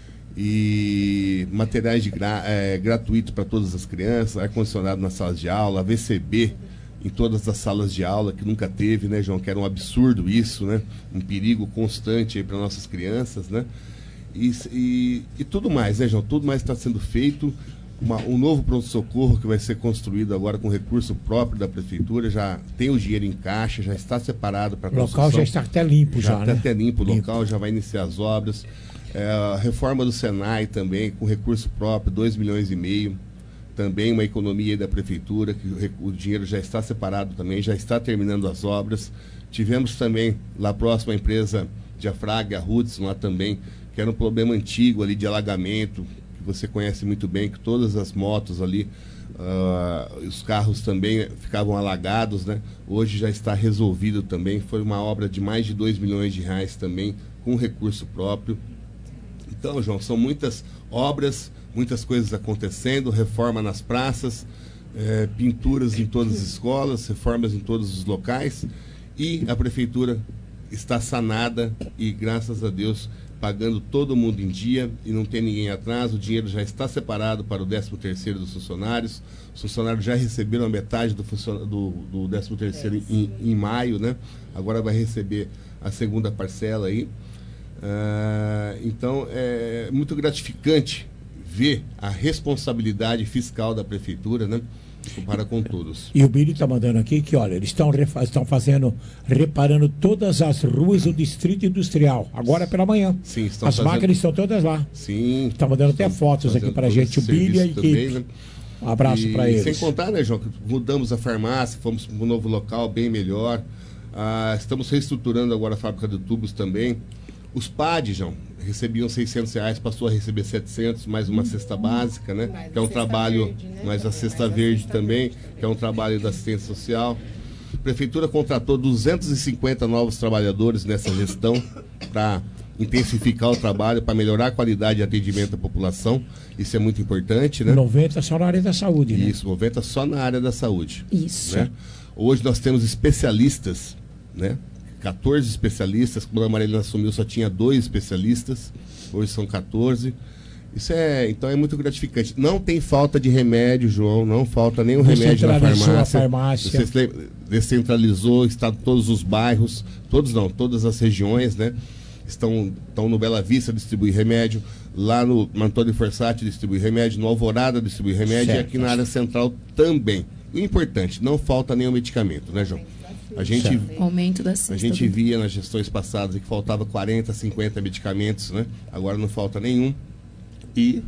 E materiais de gra é, gratuitos para todas as crianças, ar-condicionado nas salas de aula, A V C B em todas as salas de aula, que nunca teve, né, João? Que era um absurdo isso, né? Um perigo constante aí para nossas crianças, né? E, e, e tudo mais, né, João? Tudo mais está sendo feito. Uma, um novo pronto-socorro que vai ser construído agora com recurso próprio da prefeitura, já tem o dinheiro em caixa, já está separado para a construção. O local já está até limpo, já, já está né? até limpo, o limpo. local já vai iniciar as obras. É, a reforma do Senai também, com recurso próprio, dois milhões e meio. Também uma economia da prefeitura, que o, o dinheiro já está separado também, já está terminando as obras. Tivemos também lá próximo a empresa Diafrag, a Hudson, lá também, que era um problema antigo ali de alagamento, que você conhece muito bem, que todas as motos ali, uh, os carros também ficavam alagados, né? Hoje já está resolvido também, foi uma obra de mais de dois milhões de reais também, com recurso próprio. Então, João, são muitas obras, muitas coisas acontecendo, reforma nas praças, eh, pinturas em todas as escolas, reformas em todos os locais, e a prefeitura está sanada e, graças a Deus, pagando todo mundo em dia e não tem ninguém atrás. O dinheiro já está separado para o décimo terceiro dos funcionários. Os funcionários já receberam a metade do, do, do décimo terceiro em, em maio, né? Agora vai receber a segunda parcela aí. Uh, então, é muito gratificante ver a responsabilidade fiscal da prefeitura, né? Compara com todos. E o Billy está mandando aqui que, olha, eles estão estão fazendo, reparando todas as ruas do Distrito Industrial, agora pela manhã. Sim, estão As fazendo... máquinas estão todas lá. Sim. Está mandando até fotos aqui para a gente, o Billy e a equipe. Né? Um abraço para eles. Sem contar, né, João, que mudamos a farmácia, fomos para um novo local bem melhor. Ah, estamos reestruturando agora a fábrica de tubos também. Os P A D, João, recebiam seiscentos reais, passou a receber setecentos, mais uma cesta básica, né? Mais que é um trabalho, verde, né? mais a cesta mais verde a também, verde. Que é um trabalho da assistência social. A prefeitura contratou duzentos e cinquenta novos trabalhadores nessa gestão para intensificar o trabalho, para melhorar a qualidade de atendimento à população. Isso é muito importante, né? noventa só na área da saúde, né? Isso, noventa só na área da saúde. Isso. Né? Hoje nós temos especialistas, né? quatorze especialistas. Quando a Marilena assumiu só tinha dois especialistas, hoje são quatorze. Isso é, então é muito gratificante. Não tem falta de remédio, João, não falta nenhum remédio na farmácia. A farmácia. Você descentralizou, está em todos os bairros, todos não, todas as regiões, né? Estão, estão no Bela Vista distribuir remédio, lá no Antônio Forsatti distribui remédio, no Alvorada distribui remédio, certo. E aqui na área central também. O importante, não falta nenhum medicamento, né, João? A gente, aumento da cesta, a gente via nas gestões passadas que faltava quarenta, cinquenta medicamentos, né? Agora não falta nenhum. E,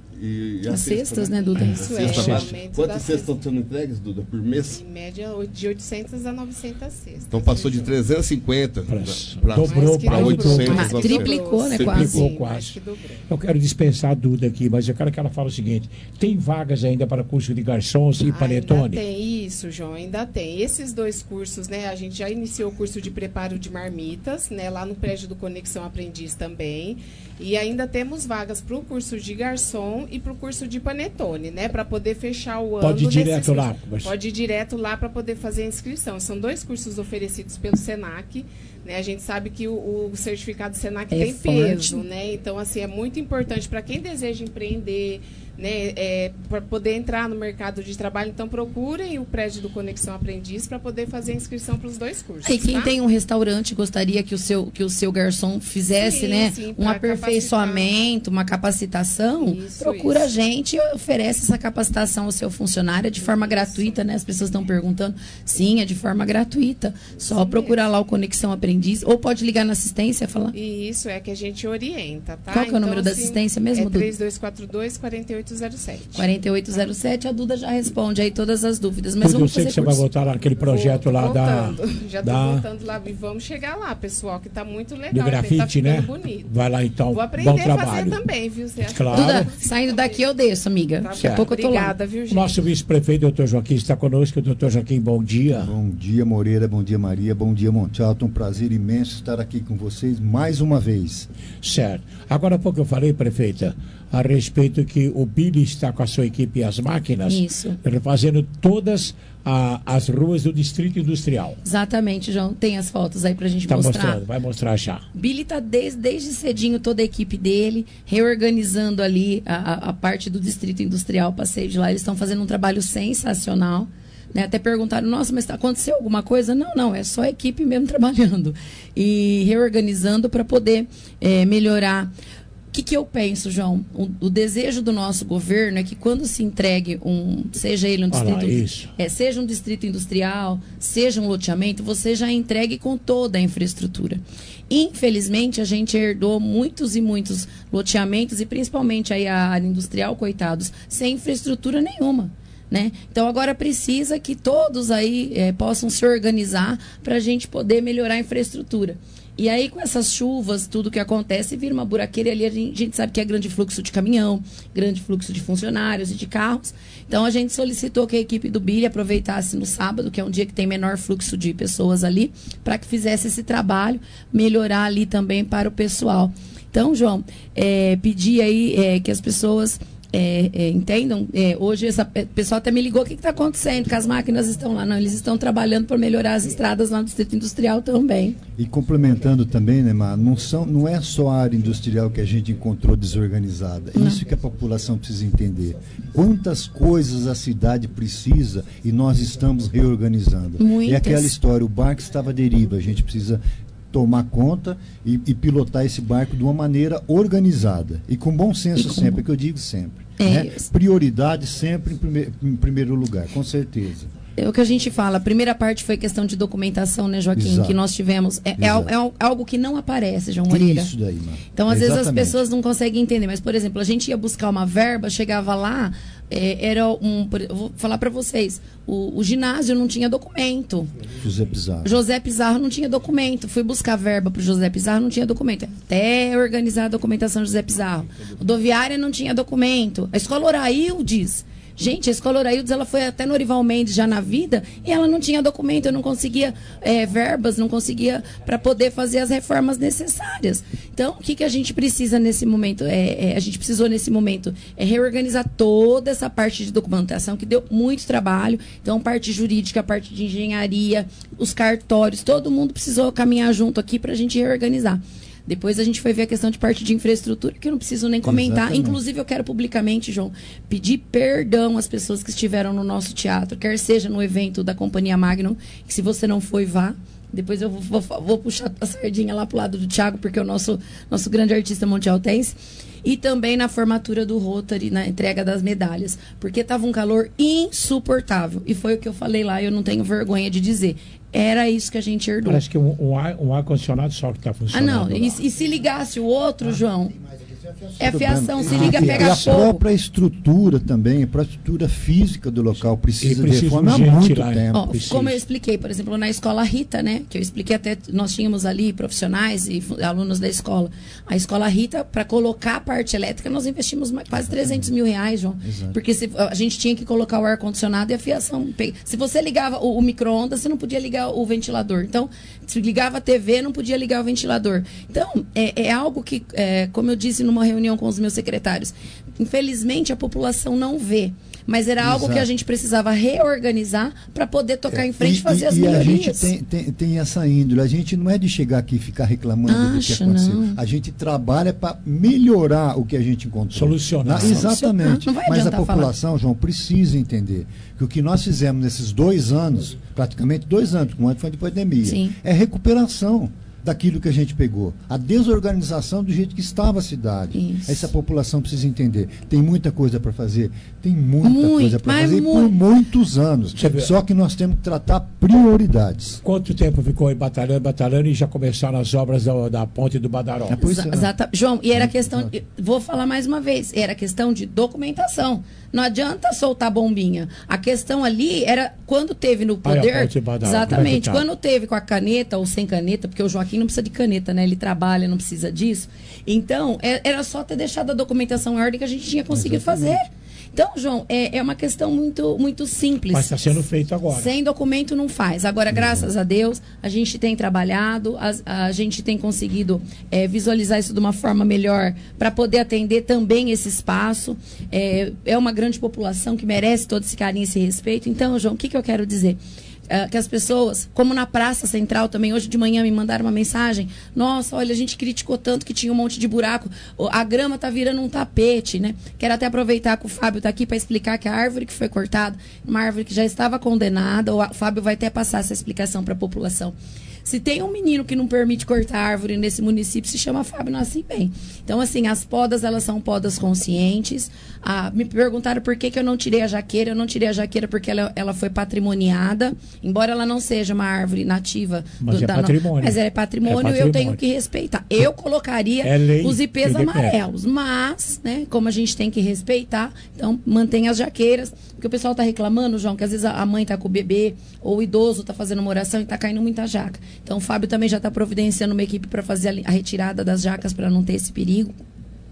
e, e as cestas, né, Duda? Isso é. Quantas cestas estão sendo entregues, Duda, por mês? Em média, de oitocentas a novecentas cestas. Então passou de trezentos e cinquenta para oitocentos. Ah, triplicou, né, quase. Triplicou quase. Eu quero dispensar a Duda aqui, mas eu quero que ela fale o seguinte: tem vagas ainda para curso de garçons e panetone? Ainda tem isso, João, ainda tem. Esses dois cursos, né, a gente já iniciou o curso de preparo de marmitas, né, lá no prédio do Conexão Aprendiz também. E ainda temos vagas para o curso de garçom e para o curso de panetone, né? Para poder fechar o ano. Pode ir direto lá. Mas... Pode ir direto lá para poder fazer a inscrição. São dois cursos oferecidos pelo Senac. Né? A gente sabe que o, o certificado Senac é tem forte. Peso, né? Então, assim, é muito importante para quem deseja empreender, né? É, para poder entrar no mercado de trabalho. Então, procurem o prédio do Conexão Aprendiz para poder fazer a inscrição para os dois cursos. E quem tá? tem um restaurante gostaria que o seu, que o seu garçom fizesse, sim, né? Sim, um aperfeiçoamento, uma capacitação, isso, procura isso. a gente e oferece essa capacitação ao seu funcionário de forma isso. gratuita, né? As pessoas estão perguntando. Sim, é de forma gratuita. Só sim, procurar mesmo. Lá o Conexão Aprendiz, ou pode ligar na assistência e falar. E isso é que a gente orienta, tá? Qual que é o número então, da assistência mesmo, Duda? É três dois quatro dois, quatro oito zero sete. quatro oito zero sete, a Duda já responde aí todas as dúvidas. Mas eu vamos sei que você vai voltar lá naquele projeto Vou, lá voltando. da... Já da... tô voltando lá e vamos chegar lá, pessoal, que tá muito legal. Do grafite, tá né? Bonito. Vai lá então. Vou aprender Bom a trabalho. fazer também, viu? Você claro. Duda, saindo daqui eu desço, amiga. Tá Daqui a pouco eu tô Obrigada, lá. Viu, gente? Nosso vice-prefeito, doutor Joaquim, está conosco. Doutor Joaquim, bom dia. Bom dia, Moreira. Bom dia, Maria. Bom dia, Monte Alto. Um prazer imenso estar aqui com vocês mais uma vez. Certo. Agora há pouco eu falei, prefeita, a respeito que o Billy está com a sua equipe e as máquinas, isso, refazendo todas a, as ruas do Distrito Industrial. Exatamente, João. Tem as fotos aí pra gente tá mostrar. Mostrando, vai mostrar já. Billy tá desde, desde cedinho, toda a equipe dele, reorganizando ali a, a parte do Distrito Industrial, passeio de lá. Eles estão fazendo um trabalho sensacional. Né? Até perguntaram, nossa, mas aconteceu alguma coisa? Não, não, é só a equipe mesmo trabalhando. E reorganizando para poder é, melhorar. O que, que eu penso, João? O, o desejo do nosso governo é que quando se entregue um, seja ele um distrito, ah, isso. É, seja um distrito industrial, seja um loteamento, você já entregue com toda a infraestrutura. Infelizmente, a gente herdou muitos e muitos loteamentos, e principalmente aí a área industrial, coitados, sem infraestrutura nenhuma. Né? Então agora precisa que todos aí é, possam se organizar para a gente poder melhorar a infraestrutura. E aí com essas chuvas, tudo que acontece, vira uma buraqueira, e ali a gente, a gente sabe que é grande fluxo de caminhão, grande fluxo de funcionários e de carros. Então a gente solicitou que a equipe do Billy aproveitasse no sábado, que é um dia que tem menor fluxo de pessoas ali, para que fizesse esse trabalho, melhorar ali também para o pessoal. Então, João, é, pedir aí é, que as pessoas É, é, entendam, é, hoje essa pessoa até me ligou, o que está acontecendo, que as máquinas estão lá, não, eles estão trabalhando para melhorar as estradas lá no Distrito Industrial também. E complementando também, né, Mar, não, são, não é só a área industrial que a gente encontrou desorganizada, é isso que a população precisa entender, quantas coisas a cidade precisa e nós estamos reorganizando. Muitas. É aquela história, o barco estava à deriva, a gente precisa tomar conta e, e pilotar esse barco de uma maneira organizada e com bom senso sempre, que eu digo sempre. É né? Prioridade sempre em, prime em primeiro lugar, com certeza. É o que a gente fala, a primeira parte foi questão de documentação, né, Joaquim, Exato. que nós tivemos. É, é, é algo que não aparece, João Moreira. Isso daí, mano. Então, às é vezes, exatamente. as pessoas não conseguem entender. Mas, por exemplo, a gente ia buscar uma verba, chegava lá, é, era um. Eu vou falar para vocês, o, o ginásio não tinha documento. José Pizarro. José Pizarro não tinha documento. Fui buscar verba para o José Pizarro, não tinha documento. Até organizar a documentação do José Pizarro. Rodoviária não tinha documento. A escola Oraildes. Gente, a escola Oraildes, ela foi até Norival Mendes já na vida e ela não tinha documento, eu não conseguia é, verbas, não conseguia para poder fazer as reformas necessárias. Então, o que, que a gente precisa nesse momento? É, é, a gente precisou nesse momento é reorganizar toda essa parte de documentação que deu muito trabalho. Então, parte jurídica, parte de engenharia, os cartórios, todo mundo precisou caminhar junto aqui para a gente reorganizar. Depois a gente foi ver a questão de parte de infraestrutura, que eu não preciso nem comentar. Exatamente. Inclusive, eu quero publicamente, João, pedir perdão às pessoas que estiveram no nosso teatro, quer seja no evento da Companhia Magnum, que se você não foi, vá. Depois eu vou, vou, vou puxar a sardinha lá pro lado do Thiago, porque é o nosso, nosso grande artista montealtense. E também na formatura do Rotary, na entrega das medalhas. Porque estava um calor insuportável. E foi o que eu falei lá, eu não tenho vergonha de dizer. Era isso que a gente herdou. Parece que um, um, ar, um ar-condicionado só que está funcionando. Ah, não. E, e se ligasse o outro, ah, João... É a fiação, se liga, pega e a fogo. própria estrutura também, a própria estrutura física do local precisa, precisa de reforma há muito lá, tempo. Ó, como eu expliquei, por exemplo, na escola Rita, né? Que eu expliquei até, nós tínhamos ali profissionais e alunos da escola. A escola Rita, para colocar a parte elétrica, nós investimos quase trezentos mil reais, João. Exato. Porque se, a gente tinha que colocar o ar-condicionado e a fiação. Se você ligava o, o micro-ondas, você não podia ligar o ventilador. Então, se ligava a T V, não podia ligar o ventilador. Então, é, é algo que, é, como eu disse numa reunião com os meus secretários, infelizmente a população não vê, mas era algo Exato. que a gente precisava reorganizar para poder tocar é, em frente e fazer as e melhorias. E a gente tem, tem, tem essa índole, a gente não é de chegar aqui e ficar reclamando Acha, do que aconteceu. Não. A gente trabalha para melhorar o que a gente encontrou. Solucionar. Na, exatamente. Não vai mas a adiantar população, falar. João, precisa entender que o que nós fizemos nesses dois anos, praticamente dois anos, como antes foi de pandemia, Sim. é recuperação daquilo que a gente pegou. A desorganização do jeito que estava a cidade. Isso. Essa população precisa entender. Tem muita coisa para fazer. Tem muita muito, coisa para fazer muito. por muitos anos. Só que nós temos que tratar prioridades. Quanto tempo ficou aí batalhando, batalhando e já começaram as obras da, da ponte do Badaró? É, Exata, João, e era questão, vou falar mais uma vez, era questão de documentação. Não adianta soltar bombinha. A questão ali era quando teve no poder. Ai, a ponte do Badaró, exatamente. é tá? Quando teve com a caneta ou sem caneta, porque o Joaquim não precisa de caneta, né? Ele trabalha, não precisa disso. Então, é, era só ter deixado a documentação em ordem que a gente tinha conseguido Exatamente. fazer. Então, João, é, é uma questão muito, muito simples. Mas está sendo feito agora. Sem documento não faz. Agora, graças a Deus, a gente tem trabalhado, a, a gente tem conseguido é, visualizar isso de uma forma melhor para poder atender também esse espaço. É, é uma grande população que merece todo esse carinho e esse respeito. Então, João, o que, que eu quero dizer? Uh, que as pessoas, como na Praça Central também, hoje de manhã me mandaram uma mensagem, nossa, olha, a gente criticou tanto que tinha um monte de buraco, a grama tá virando um tapete, né? Quero até aproveitar que o Fábio tá aqui para explicar que a árvore que foi cortada, uma árvore que já estava condenada, o Fábio vai até passar essa explicação para a população. Se tem um menino que não permite cortar árvore nesse município, se chama Fábio Nassim Bem. Então, assim, as podas, elas são podas conscientes. Ah, me perguntaram por que, que eu não tirei a jaqueira. Eu não tirei a jaqueira porque ela, ela foi patrimoniada. Embora ela não seja uma árvore nativa. Mas do, é da, patrimônio. Mas ela é patrimônio, é patrimônio. Eu tenho que respeitar. Eu colocaria é lei, os I Ps amarelos. Mas, né, como a gente tem que respeitar, então mantém as jaqueiras. Porque o pessoal está reclamando, João, que às vezes a mãe está com o bebê ou o idoso está fazendo uma oração e está caindo muita jaca. Então, o Fábio também já está providenciando uma equipe para fazer a retirada das jacas para não ter esse perigo.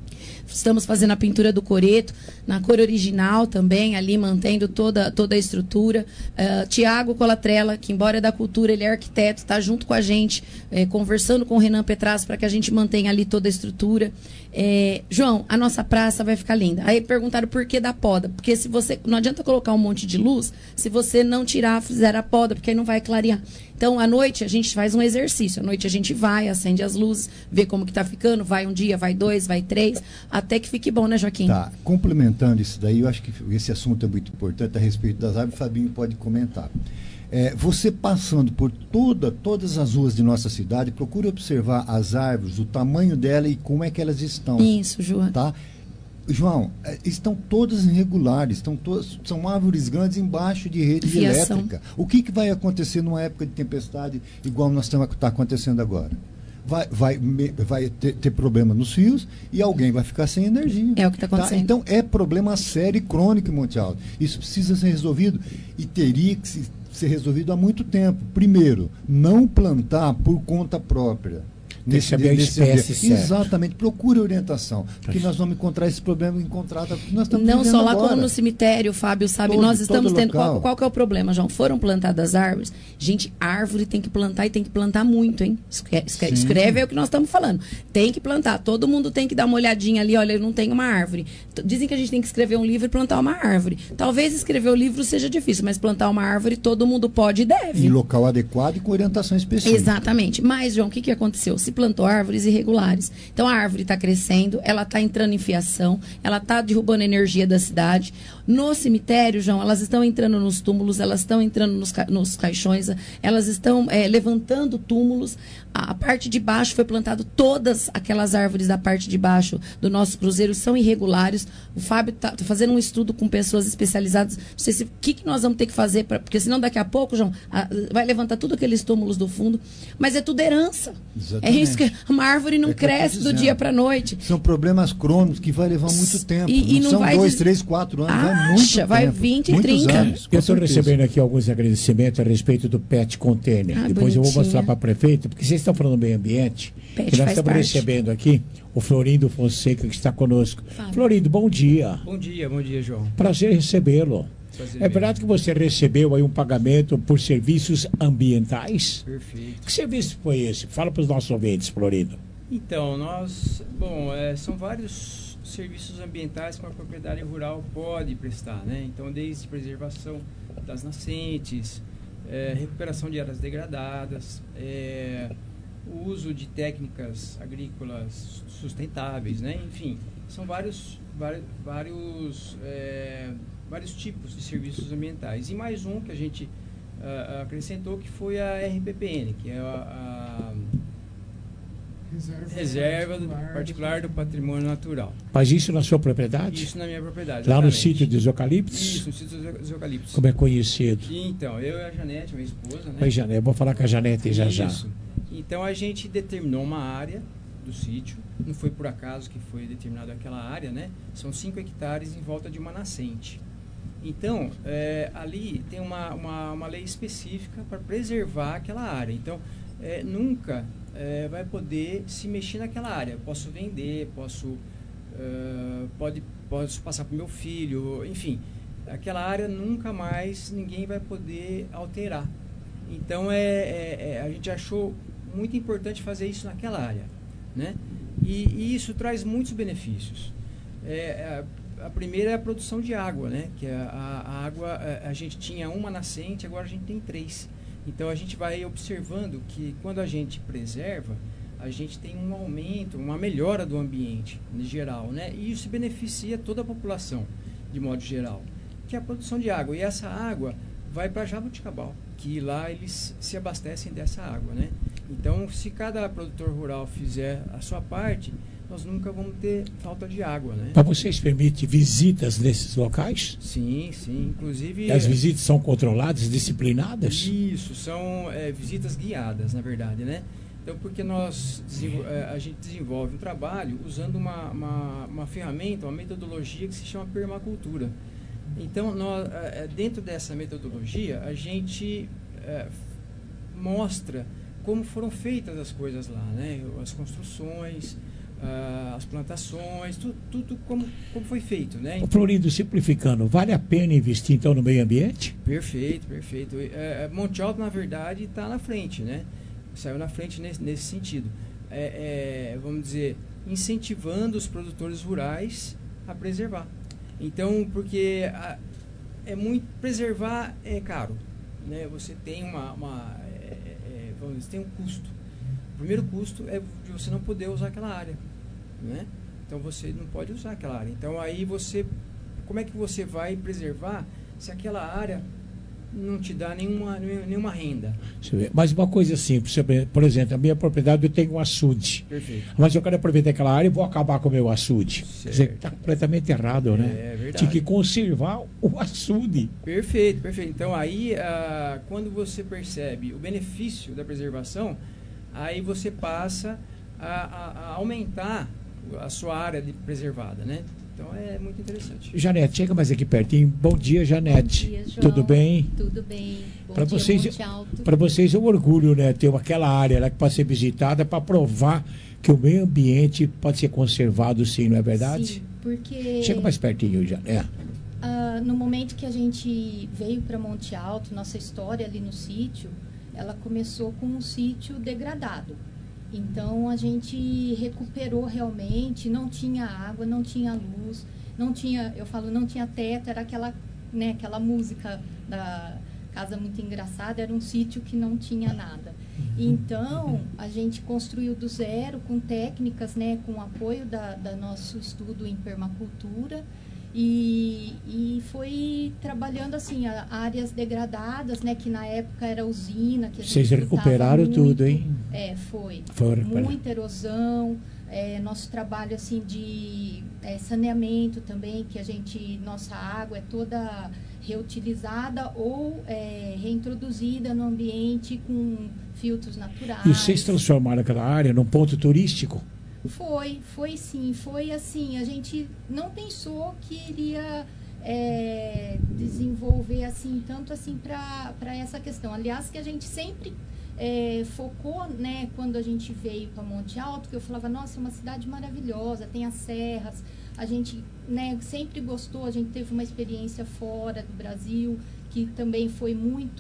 estamos fazendo a pintura do coreto, na cor original também, ali mantendo toda, toda a estrutura. Uh, Tiago Colatrella, que embora é da cultura, ele é arquiteto, está junto com a gente, eh, conversando com o Renan Petrazzo para que a gente mantenha ali toda a estrutura. É, João, a nossa praça vai ficar linda. Aí perguntaram por que da poda. Porque se você não adianta colocar um monte de luz se você não tirar, fizer a poda, porque aí não vai clarear. Então, à noite, a gente faz um exercício. À noite a gente vai, acende as luzes, vê como que tá ficando, vai um dia, vai dois, vai três, até que fique bom, né, Joaquim? Tá. Complementando isso daí, eu acho que esse assunto é muito importante a respeito das árvores, o Fabinho pode comentar. É, você passando por toda, todas as ruas de nossa cidade, procure observar as árvores, o tamanho dela e como é que elas estão. Isso, João. Tá? João, estão todas irregulares, estão todas, são árvores grandes embaixo de rede Fiação. elétrica. O que, que vai acontecer numa época de tempestade igual nós estamos tá acontecendo agora? Vai, vai, vai ter, ter problema nos fios e alguém vai ficar sem energia. É o que está acontecendo. Tá? Então, é problema sério e crônico em Monte Alto. Isso precisa ser resolvido e teria que se ser resolvido há muito tempo. Primeiro, não plantar por conta própria. Tem que saber a espécie certa. Exatamente, procure orientação, porque nós vamos encontrar esse problema encontrado. Nós estamos não só lá agora. como no cemitério, o Fábio sabe, todo, nós estamos tendo. Qual, qual que é o problema, João? Foram plantadas árvores. Gente, árvore tem que plantar e tem que plantar muito, hein? Escreve, escreve, escreve é o que nós estamos falando. Tem que plantar. Todo mundo tem que dar uma olhadinha ali, olha, eu não tenho uma árvore. Dizem que a gente tem que escrever um livro e plantar uma árvore. Talvez escrever o livro seja difícil, mas plantar uma árvore todo mundo pode e deve. Em local adequado e com orientação específica. Exatamente. Mas, João, o que, que aconteceu? Se plantou árvores irregulares. Então a árvore está crescendo, ela está entrando em fiação, ela está derrubando a energia da cidade. No cemitério, João, elas estão entrando nos túmulos, elas estão entrando nos, ca nos caixões, elas estão é, levantando túmulos. A, a parte de baixo foi plantado, todas aquelas árvores da parte de baixo do nosso cruzeiro são irregulares. O Fábio está tá fazendo um estudo com pessoas especializadas. Não sei se o que, que nós vamos ter que fazer, pra, porque senão daqui a pouco, João, a, vai levantar tudo aqueles túmulos do fundo, mas é tudo herança. Exatamente. É isso que uma árvore não é cresce do dia para a noite. São problemas crônicos que vai levar muito tempo. E, e não, não são vai dois, des... três, quatro anos. Acha, vai muito vai tempo, vinte, trinta anos. Eu estou recebendo aqui alguns agradecimentos a respeito do Pet Container. Ah, Depois bonitinha. Eu vou mostrar para a prefeita, porque vocês estão falando do meio ambiente. Pet que nós faz estamos parte. recebendo aqui o Florindo Fonseca, que está conosco. Fábio. Florindo, bom dia. Bom dia, bom dia, João. Prazer recebê-lo. Prazer é verdade mesmo. Que você recebeu aí um pagamento por serviços ambientais? Perfeito. Que serviço foi esse? Fala para os nossos ouvintes, Florindo. Então, nós, bom, é, são vários serviços ambientais que uma propriedade rural pode prestar, né? Então, desde preservação das nascentes, é, recuperação de áreas degradadas, é, o uso de técnicas agrícolas sustentáveis, né? Enfim, são vários, vários, vários, é, vários tipos de serviços ambientais. E mais um que a gente uh, acrescentou, que foi a R P P N, que é a... a Reserva, Reserva particular, particular do patrimônio natural. Mas isso na sua propriedade? Isso na minha propriedade. Lá exatamente. no sítio dos eucaliptos? Isso, no sítio dos eucaliptos. Como é conhecido? Então, eu e a Janete, minha esposa, né? Oi, Janete, vou falar com a Janete já já. Isso. Então a gente determinou uma área do sítio, não foi por acaso que foi determinada aquela área, né? São cinco hectares em volta de uma nascente. Então, é, ali tem uma, uma, uma lei específica para preservar aquela área. Então, é, nunca é, vai poder se mexer naquela área. Eu posso vender, posso, uh, pode, posso passar para o meu filho, enfim. Aquela área nunca mais ninguém vai poder alterar. Então, é, é, é, a gente achou muito importante fazer isso naquela área, né? E, e isso traz muitos benefícios. É, a, a primeira é a produção de água, né? Que a, a água, a, a gente tinha uma nascente, agora a gente tem três. Então, a gente vai observando que quando a gente preserva, a gente tem um aumento, uma melhora do ambiente em geral, né? E isso beneficia toda a população, de modo geral, que é a produção de água. E essa água vai para Jaboticabal, que lá eles se abastecem dessa água, né? Então, se cada produtor rural fizer a sua parte, nós nunca vamos ter falta de água, né? Mas vocês permitem visitas nesses locais? Sim, sim. Inclusive... E as visitas são controladas, disciplinadas? Isso, são é, visitas guiadas, na verdade, né? Então, porque nós, a gente desenvolve um trabalho usando uma, uma, uma ferramenta, uma metodologia que se chama permacultura. Então, nós, dentro dessa metodologia, a gente é, mostra como foram feitas as coisas lá, né? As construções, uh, as plantações, tudo, tudo como, como foi feito, né? Então, Florindo, simplificando, vale a pena investir então no meio ambiente? Perfeito, perfeito. É, Monte Alto, na verdade, está na frente, né? Saiu na frente nesse, nesse sentido. É, é, vamos dizer, incentivando os produtores rurais a preservar. Então, porque a, é muito preservar é caro, né? Você tem uma, uma é, é, vamos dizer, tem um custo. O primeiro custo é de você não poder usar aquela área, né? Então você não pode usar aquela área. Então aí você, como é que você vai preservar se aquela área não te dá nenhuma, nenhuma renda? Mas uma coisa simples, por exemplo, a minha propriedade eu tenho um açude. Perfeito. Mas eu quero aproveitar aquela área e vou acabar com o meu açude. Certo. Quer dizer, está completamente errado, né? É verdade. Tinha que conservar o açude. Perfeito, perfeito. Então aí, ah, quando você percebe o benefício da preservação, aí você passa a, a, a aumentar a sua área de preservada, né? Então é muito interessante. Janete, chega mais aqui pertinho. Bom dia, Janete. Bom dia, João. Tudo bem? Tudo bem. Bom pra dia, vocês, Monte Alto. Para vocês é um orgulho, né? Ter aquela área lá que pode ser visitada para provar que o meio ambiente pode ser conservado, sim, não é verdade? Sim, porque... Chega mais pertinho, Janete. Uh, no momento que a gente veio para Monte Alto, nossa história ali no sítio, ela começou com um sítio degradado. Então a gente recuperou realmente, não tinha água, não tinha luz, não tinha, eu falo, não tinha teto, era aquela, né, aquela música da Casa Muito Engraçada, era um sítio que não tinha nada. Então a gente construiu do zero, com técnicas, né, com o apoio da, da nosso estudo em permacultura. E, e foi trabalhando assim, a, áreas degradadas, né, que na época era usina. Que a gente Vocês recuperaram muito, tudo, hein? É, foi. foi muita erosão, é, nosso trabalho assim de é, saneamento também, que a gente, nossa água é toda reutilizada ou é, reintroduzida no ambiente com filtros naturais. E vocês transformaram aquela área num ponto turístico? Foi, foi sim, foi assim, a gente não pensou que iria é, desenvolver assim, tanto assim para essa questão. Aliás, que a gente sempre é, focou, né, quando a gente veio para Monte Alto, que eu falava, nossa, é uma cidade maravilhosa, tem as serras, a gente, né, sempre gostou, a gente teve uma experiência fora do Brasil, que também foi muito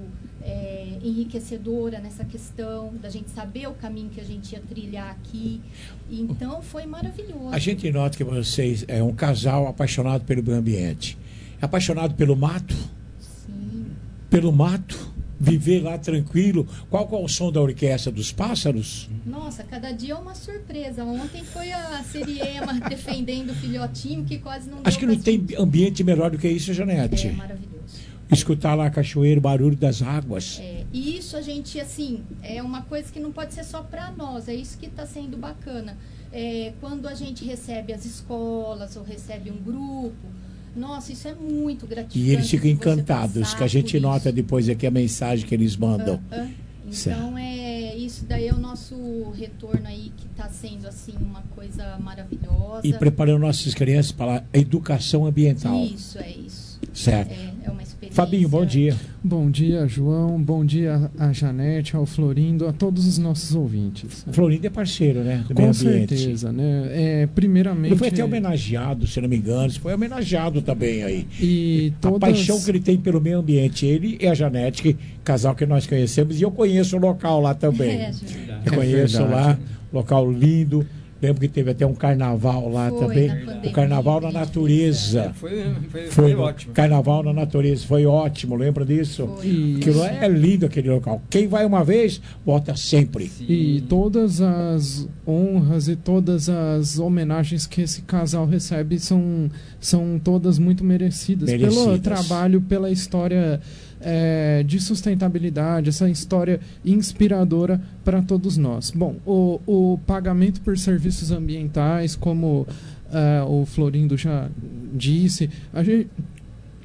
é, enriquecedora nessa questão da gente saber o caminho que a gente ia trilhar aqui. Então, foi maravilhoso. A gente nota que vocês é um casal apaixonado pelo meio ambiente. Apaixonado pelo mato? Sim. Pelo mato? Viver lá tranquilo? Qual, qual é o som da orquestra dos pássaros? Nossa, cada dia é uma surpresa. Ontem foi a Siriema defendendo o filhotinho que quase não Acho que não tem ambiente melhor do que isso, Janete. É maravilhoso. Escutar lá a cachoeira, o barulho das águas. É, e isso a gente, assim, é uma coisa que não pode ser só para nós, é isso que está sendo bacana. É, quando a gente recebe as escolas ou recebe um grupo, nossa, isso é muito gratificante. E eles ficam encantados, que a gente nota depois aqui a mensagem que eles mandam. Uh, uh. Então, é, isso daí é o nosso retorno aí, que está sendo, assim, uma coisa maravilhosa. E preparando nossas crianças para a educação ambiental. Isso, é isso. Certo. É, é uma experiência. Fabinho, bom dia. Bom dia, João. Bom dia a Janete, ao Florindo, a todos os nossos ouvintes. Florindo é parceiro, né? Do Com meio ambiente. certeza, né? É, primeiramente... Ele foi até homenageado, se não me engano. Foi homenageado também aí. E todas... A paixão que ele tem pelo meio ambiente. Ele e a Janete, que, casal que nós conhecemos. E eu conheço o local lá também. É, eu conheço é lá, local lindo. Lembro que teve até um carnaval lá foi, também. Na o carnaval na natureza. Foi, foi, foi, foi ótimo. Carnaval na natureza, foi ótimo, lembra disso? Aquilo é lindo, aquele local. Quem vai uma vez, volta sempre. Sim. E todas as honras e todas as homenagens que esse casal recebe são, são todas muito merecidas. merecidas. Pelo trabalho, pela história... É, de sustentabilidade, essa história inspiradora para todos nós. Bom, o, o pagamento por serviços ambientais, como uh, o Florindo já disse, a gente,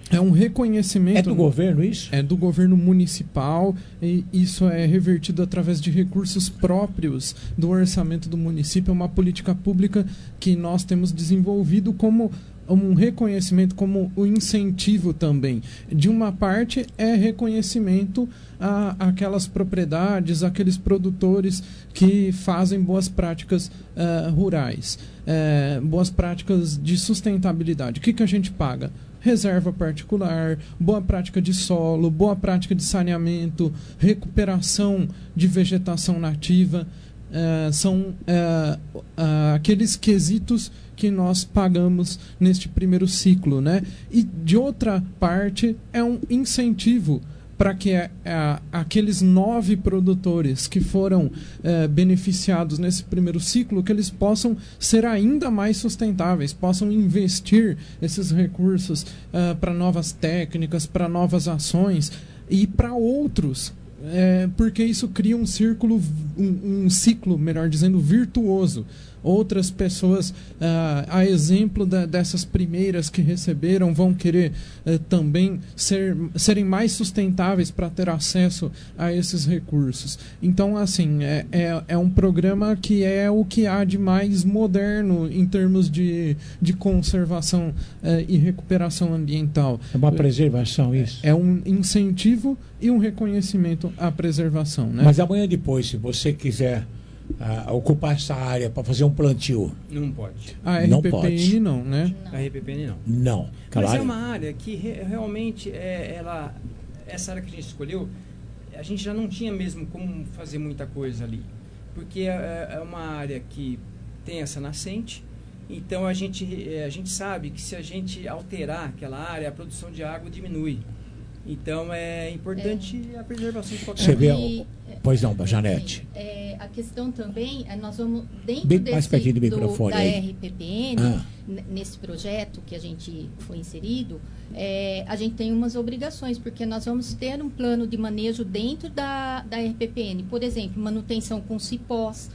É um reconhecimento... É do governo isso? É do governo municipal, e isso é revertido através de recursos próprios do orçamento do município. É uma política pública que nós temos desenvolvido como um reconhecimento, como um incentivo também. De uma parte, é reconhecimento a aquelas propriedades, aqueles produtores que fazem boas práticas uh, rurais, uh, boas práticas de sustentabilidade. O que, que a gente paga? Reserva particular, boa prática de solo, boa prática de saneamento, recuperação de vegetação nativa, uh, são uh, uh, aqueles quesitos que nós pagamos neste primeiro ciclo, né? E de outra parte é um incentivo para que uh, aqueles nove produtores que foram uh, beneficiados nesse primeiro ciclo, que eles possam ser ainda mais sustentáveis, possam investir esses recursos uh, para novas técnicas, para novas ações e para outros, uh, porque isso cria um círculo, um, um ciclo, melhor dizendo, virtuoso. Outras pessoas, uh, a exemplo da, dessas primeiras que receberam, vão querer uh, também ser, serem mais sustentáveis para ter acesso a esses recursos. Então, assim, é, é, é um programa que é o que há de mais moderno em termos de, de conservação uh, e recuperação ambiental. É uma preservação isso? É um incentivo e um reconhecimento à preservação, né? Mas amanhã depois, se você quiser Uh, ocupar essa área para fazer um plantio. Não pode. A R P P N não, não, né? A R P P N não. Não. Mas área... é uma área que re realmente, é, ela, essa área que a gente escolheu, a gente já não tinha mesmo como fazer muita coisa ali. Porque é, é uma área que tem essa nascente, então a gente, a gente sabe que se a gente alterar aquela área, a produção de água diminui. Então é importante é. a preservação de qualquer Você vê, e, pois não, Janete. É, a questão também é nós vamos dentro Bem desse, mais pertinho do microfone da aí. R P P N, ah. nesse projeto que a gente foi inserido, é, a gente tem umas obrigações, porque nós vamos ter um plano de manejo dentro da, da R P P N, por exemplo, manutenção com cipós,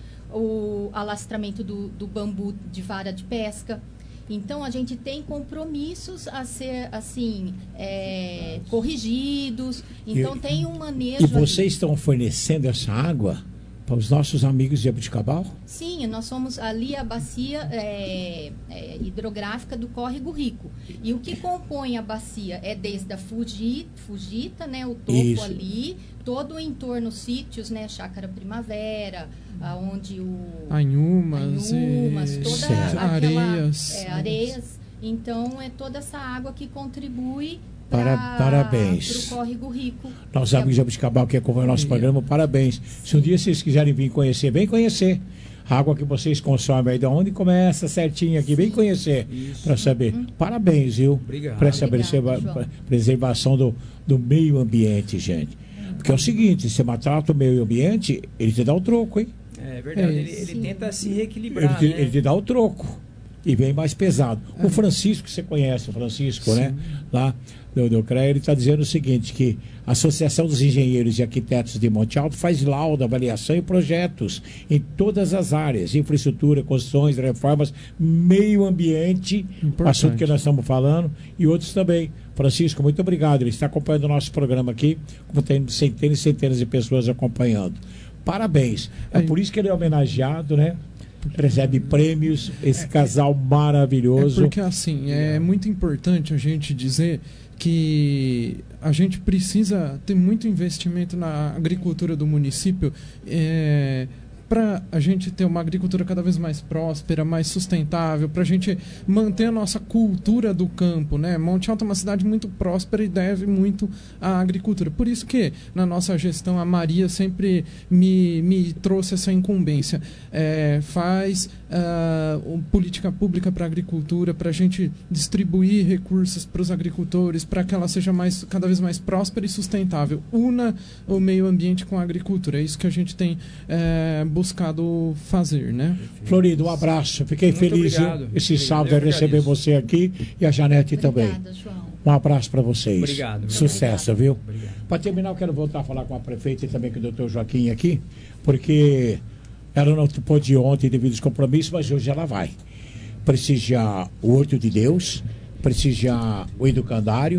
o alastramento do, do bambu de vara de pesca. Então, a gente tem compromissos a ser, assim, é, corrigidos. Então, e, tem um manejo... E vocês ali. Estão fornecendo essa água para os nossos amigos de Jabuticabal? Sim, nós somos ali a bacia é, é, hidrográfica do Córrego Rico. E o que compõe a bacia é desde a Fugita, Fugita né, o topo Isso. ali, todo o entorno, sítios, né, Chácara Primavera, aonde o... Anhumas, Anhumas toda certo. aquela, areias. É, areias. Então, é toda essa água que contribui Para, pra, parabéns. para o Córrego Rico. Nossos amigos de Jabuticabal que acompanham o nosso programa, parabéns. Se um dia vocês quiserem vir conhecer, vem conhecer. A água que vocês consomem aí, de onde começa certinho aqui, vem conhecer, para saber. Uhum. Parabéns, viu? Obrigado. Para essa Obrigado, preservação do, do meio ambiente, gente. Porque é o seguinte, se maltrata o meio ambiente, ele te dá o troco, hein? É verdade, é, ele, ele tenta se reequilibrar, ele te, né? ele te dá o troco. E vem mais pesado. É. O Francisco, você conhece o Francisco, Sim. né? Lá do, do C R E A, ele está dizendo o seguinte, que a Associação dos Engenheiros e Arquitetos de Monte Alto faz laudo, avaliação e projetos em todas as áreas, infraestrutura, construções, reformas, meio ambiente, Importante. assunto que nós estamos falando, e outros também. Francisco, muito obrigado. Ele está acompanhando o nosso programa aqui, como tem centenas e centenas de pessoas acompanhando. Parabéns. É por isso que ele é homenageado, né? Recebe prêmios, esse casal maravilhoso. É porque assim, é muito importante a gente dizer que a gente precisa ter muito investimento na agricultura do município é, para a gente ter uma agricultura cada vez mais próspera, mais sustentável, para a gente manter a nossa cultura do campo, né? Monte Alto é uma cidade muito próspera e deve muito à agricultura. Por isso que na nossa gestão a Maria sempre me, me trouxe essa incumbência. É, faz uh, política pública para a agricultura, para a gente distribuir recursos para os agricultores, para que ela seja mais, cada vez mais próspera e sustentável. Una o meio ambiente com a agricultura. É isso que a gente tem é, buscado fazer, né? Florido, um abraço. Fiquei Muito feliz obrigado. esse sábado de receber você aqui e a Janete também. Obrigada, João. Um abraço para vocês. Obrigado. Sucesso, obrigado. viu? Para terminar, eu quero voltar a falar com a prefeita e também com o doutor Joaquim aqui, porque ela não pôde ir ontem devido aos compromissos, mas hoje ela vai. Prestigiar o Horto de Deus, prestigiar o Educandário,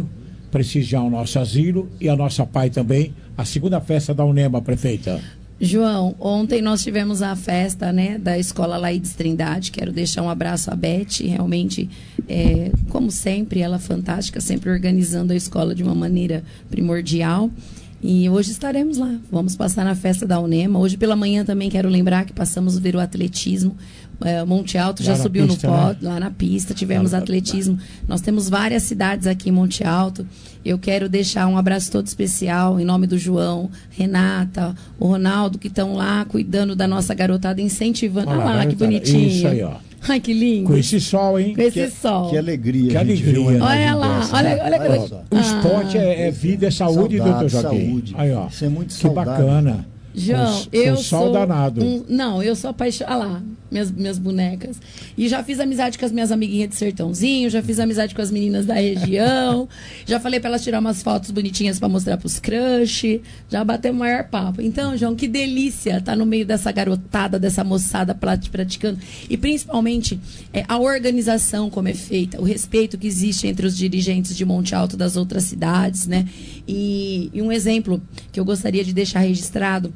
prestigiar o nosso asilo e a nossa P A I também, a segunda festa da UNEMA, prefeita. João, ontem nós tivemos a festa, né, da Escola Laides Trindade. Quero deixar um abraço à Beth, realmente, é, como sempre, ela é fantástica, sempre organizando a escola de uma maneira primordial. E hoje estaremos lá, vamos passar na festa da UNEMA. Hoje pela manhã também quero lembrar que passamos a ver o atletismo. É, Monte Alto já subiu pista, no pódio, né? Lá na pista, tivemos ah, atletismo. Nós temos várias cidades aqui em Monte Alto. Eu quero deixar um abraço todo especial em nome do João, Renata, o Ronaldo, que estão lá cuidando da nossa garotada, incentivando. Olha lá, lá que bonitinho. Isso aí, ó. Ai, que lindo. Com esse sol, hein? Com esse que, sol. Que alegria. Que alegria. Olha lá, dessa, olha, né? olha, olha, olha. O esporte ah, é, é vida, é saúde, doutor Joaquim. Saúde. Aí, ó. Isso é muito que saudável. bacana. João, com, eu com sol sou danado. Um, não, eu sou apaixonada. Olha lá, minhas, minhas bonecas. E já fiz amizade com as minhas amiguinhas de Sertãozinho, já fiz amizade com as meninas da região. Já falei pra elas tirar umas fotos bonitinhas pra mostrar pros crush. Já bateu o maior papo. Então, João, que delícia estar no meio dessa garotada, dessa moçada praticando. E principalmente é, a organização como é feita, o respeito que existe entre os dirigentes de Monte Alto das outras cidades, né? E, e um exemplo que eu gostaria de deixar registrado.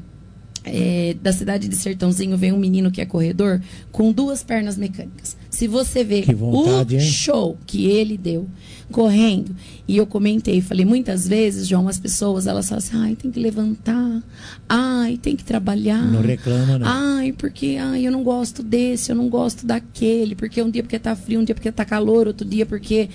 É, da cidade de Sertãozinho vem um menino que é corredor com duas pernas mecânicas. Se você vê vontade, o hein? show que ele deu correndo, e eu comentei, falei, muitas vezes, João, as pessoas, elas falam assim, ai, tem que levantar, ai, tem que trabalhar. Não reclama, não. Ai, porque ai, eu não gosto desse, eu não gosto daquele, porque um dia porque tá frio, um dia porque tá calor, outro dia porque...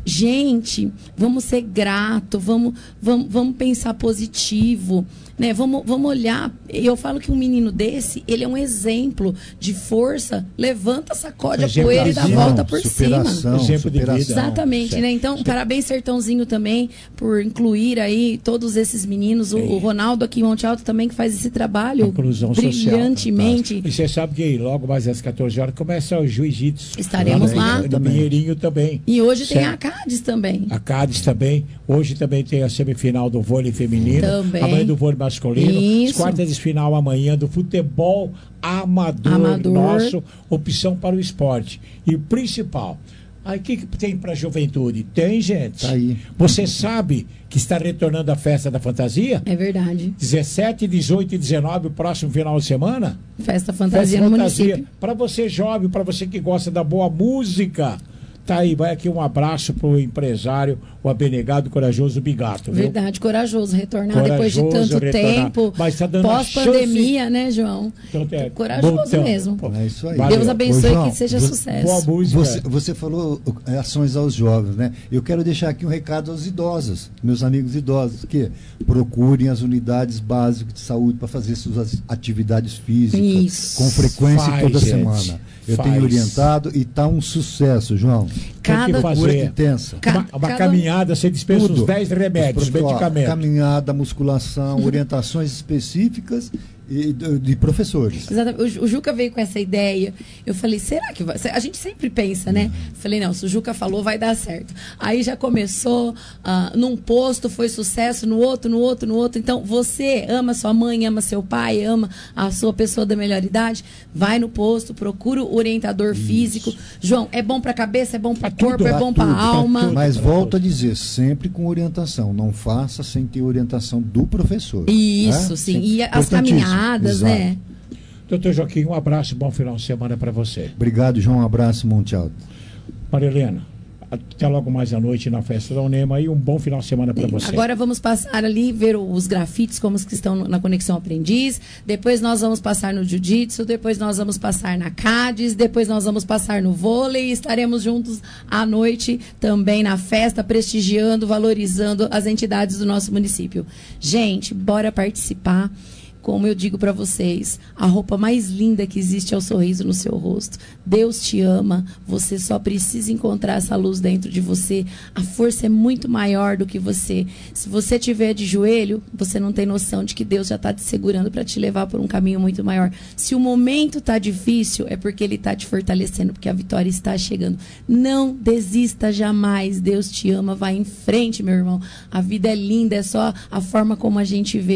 Gente, vamos ser grato, vamos, vamos, vamos pensar positivo, né? Vamos, vamos olhar. Eu falo que um menino desse, ele é um exemplo de força. Levanta, sacode a poeira e dá a volta por cima. Exemplo de vida. Exatamente, certo. Né? Então, certo. Parabéns Sertãozinho também por incluir aí todos esses meninos. O, o Ronaldo aqui em Monte Alto também que faz esse trabalho inclusão brilhantemente. Social, e você sabe que logo mais às quatorze horas começa o jiu-jitsu. Estaremos lá. No Pinheirinho também. E hoje certo. Tem a Cádiz também. A Cádiz também. Hoje também tem a semifinal do vôlei feminino. Também. Amanhã do vôlei masculino. Isso. As quartas de final amanhã do futebol amador, amador. Nosso. Opção para o esporte. E o principal... Aí o que, que tem para a juventude? Tem, gente. Tá aí. Você sabe que está retornando a festa da fantasia? É verdade. dezessete, dezoito e dezenove, o próximo final de semana? Festa fantasia festa no fantasia. município. Para você jovem, para você que gosta da boa música. Tá aí, vai aqui um abraço pro empresário, o abnegado corajoso Bigato. Viu? Verdade, corajoso, retornar corajoso, depois de tanto retornar. tempo. Mas tá dando pós-pandemia, chance... né, João? Então, é, corajoso botão. mesmo. Pô, é isso aí. Deus abençoe. Ô, João, que seja você, sucesso. Boa música. Você, você falou ações aos jovens, né? Eu quero deixar aqui um recado aos idosos, meus amigos idosos, que procurem as unidades básicas de saúde para fazer suas atividades físicas isso. com frequência Faz, toda gente. semana. Eu Faz. tenho orientado e está um sucesso, João. Cada fazer intensa. Uma, uma cada... caminhada, você dispensa Tudo. os dez remédios, Os, ó, medicamentos. Caminhada, musculação, orientações específicas e de, de professores. Exatamente. O, o Juca veio com essa ideia. Eu falei, será que vai? A gente sempre pensa, né? Falei, não, se o Juca falou, vai dar certo. Aí já começou, uh, num posto foi sucesso, no outro, no outro, no outro. Então, você ama sua mãe, ama seu pai, ama a sua pessoa da melhor idade, vai no posto, procura o orientador Isso. físico. João, é bom pra cabeça, é bom pra corpo, tudo, é bom pra, tudo, pra alma. Tudo. Mas volto a dizer, sempre com orientação. Não faça sem ter orientação do professor. Isso, é? sim. E as caminhadas, Exato. né? Doutor Joaquim, um abraço, bom final de semana para você. Obrigado, João. Um abraço, Monte Alto. Maria Helena, até logo mais à noite na festa da UNEMA e um bom final de semana para você. Agora vamos passar ali, ver os grafites, como os que estão na Conexão Aprendiz. Depois nós vamos passar no Jiu-Jitsu, depois nós vamos passar na Cádiz, depois nós vamos passar no vôlei e estaremos juntos à noite também na festa, prestigiando, valorizando as entidades do nosso município. Gente, bora participar. Como eu digo para vocês, a roupa mais linda que existe é o sorriso no seu rosto. Deus te ama, você só precisa encontrar essa luz dentro de você. A força é muito maior do que você. Se você estiver de joelho, você não tem noção de que Deus já está te segurando para te levar por um caminho muito maior. Se o momento está difícil, é porque Ele está te fortalecendo, porque a vitória está chegando. Não desista jamais, Deus te ama, vai em frente, meu irmão. A vida é linda, é só a forma como a gente vê.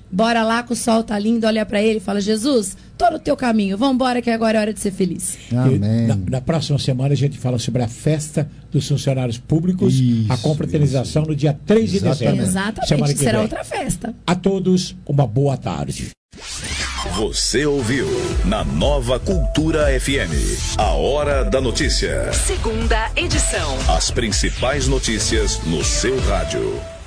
Bora lá que o sol tá lindo, olha para ele e fala: Jesus, tô no teu caminho, vamos embora que agora é hora de ser feliz. Amém. Na, na próxima semana a gente fala sobre a festa dos funcionários públicos, isso, a confraternização isso. no dia três de dezembro. Exatamente, será vem. outra festa. A todos, uma boa tarde. Você ouviu na Nova Cultura F M, a Hora da Notícia. Segunda edição. As principais notícias no seu rádio.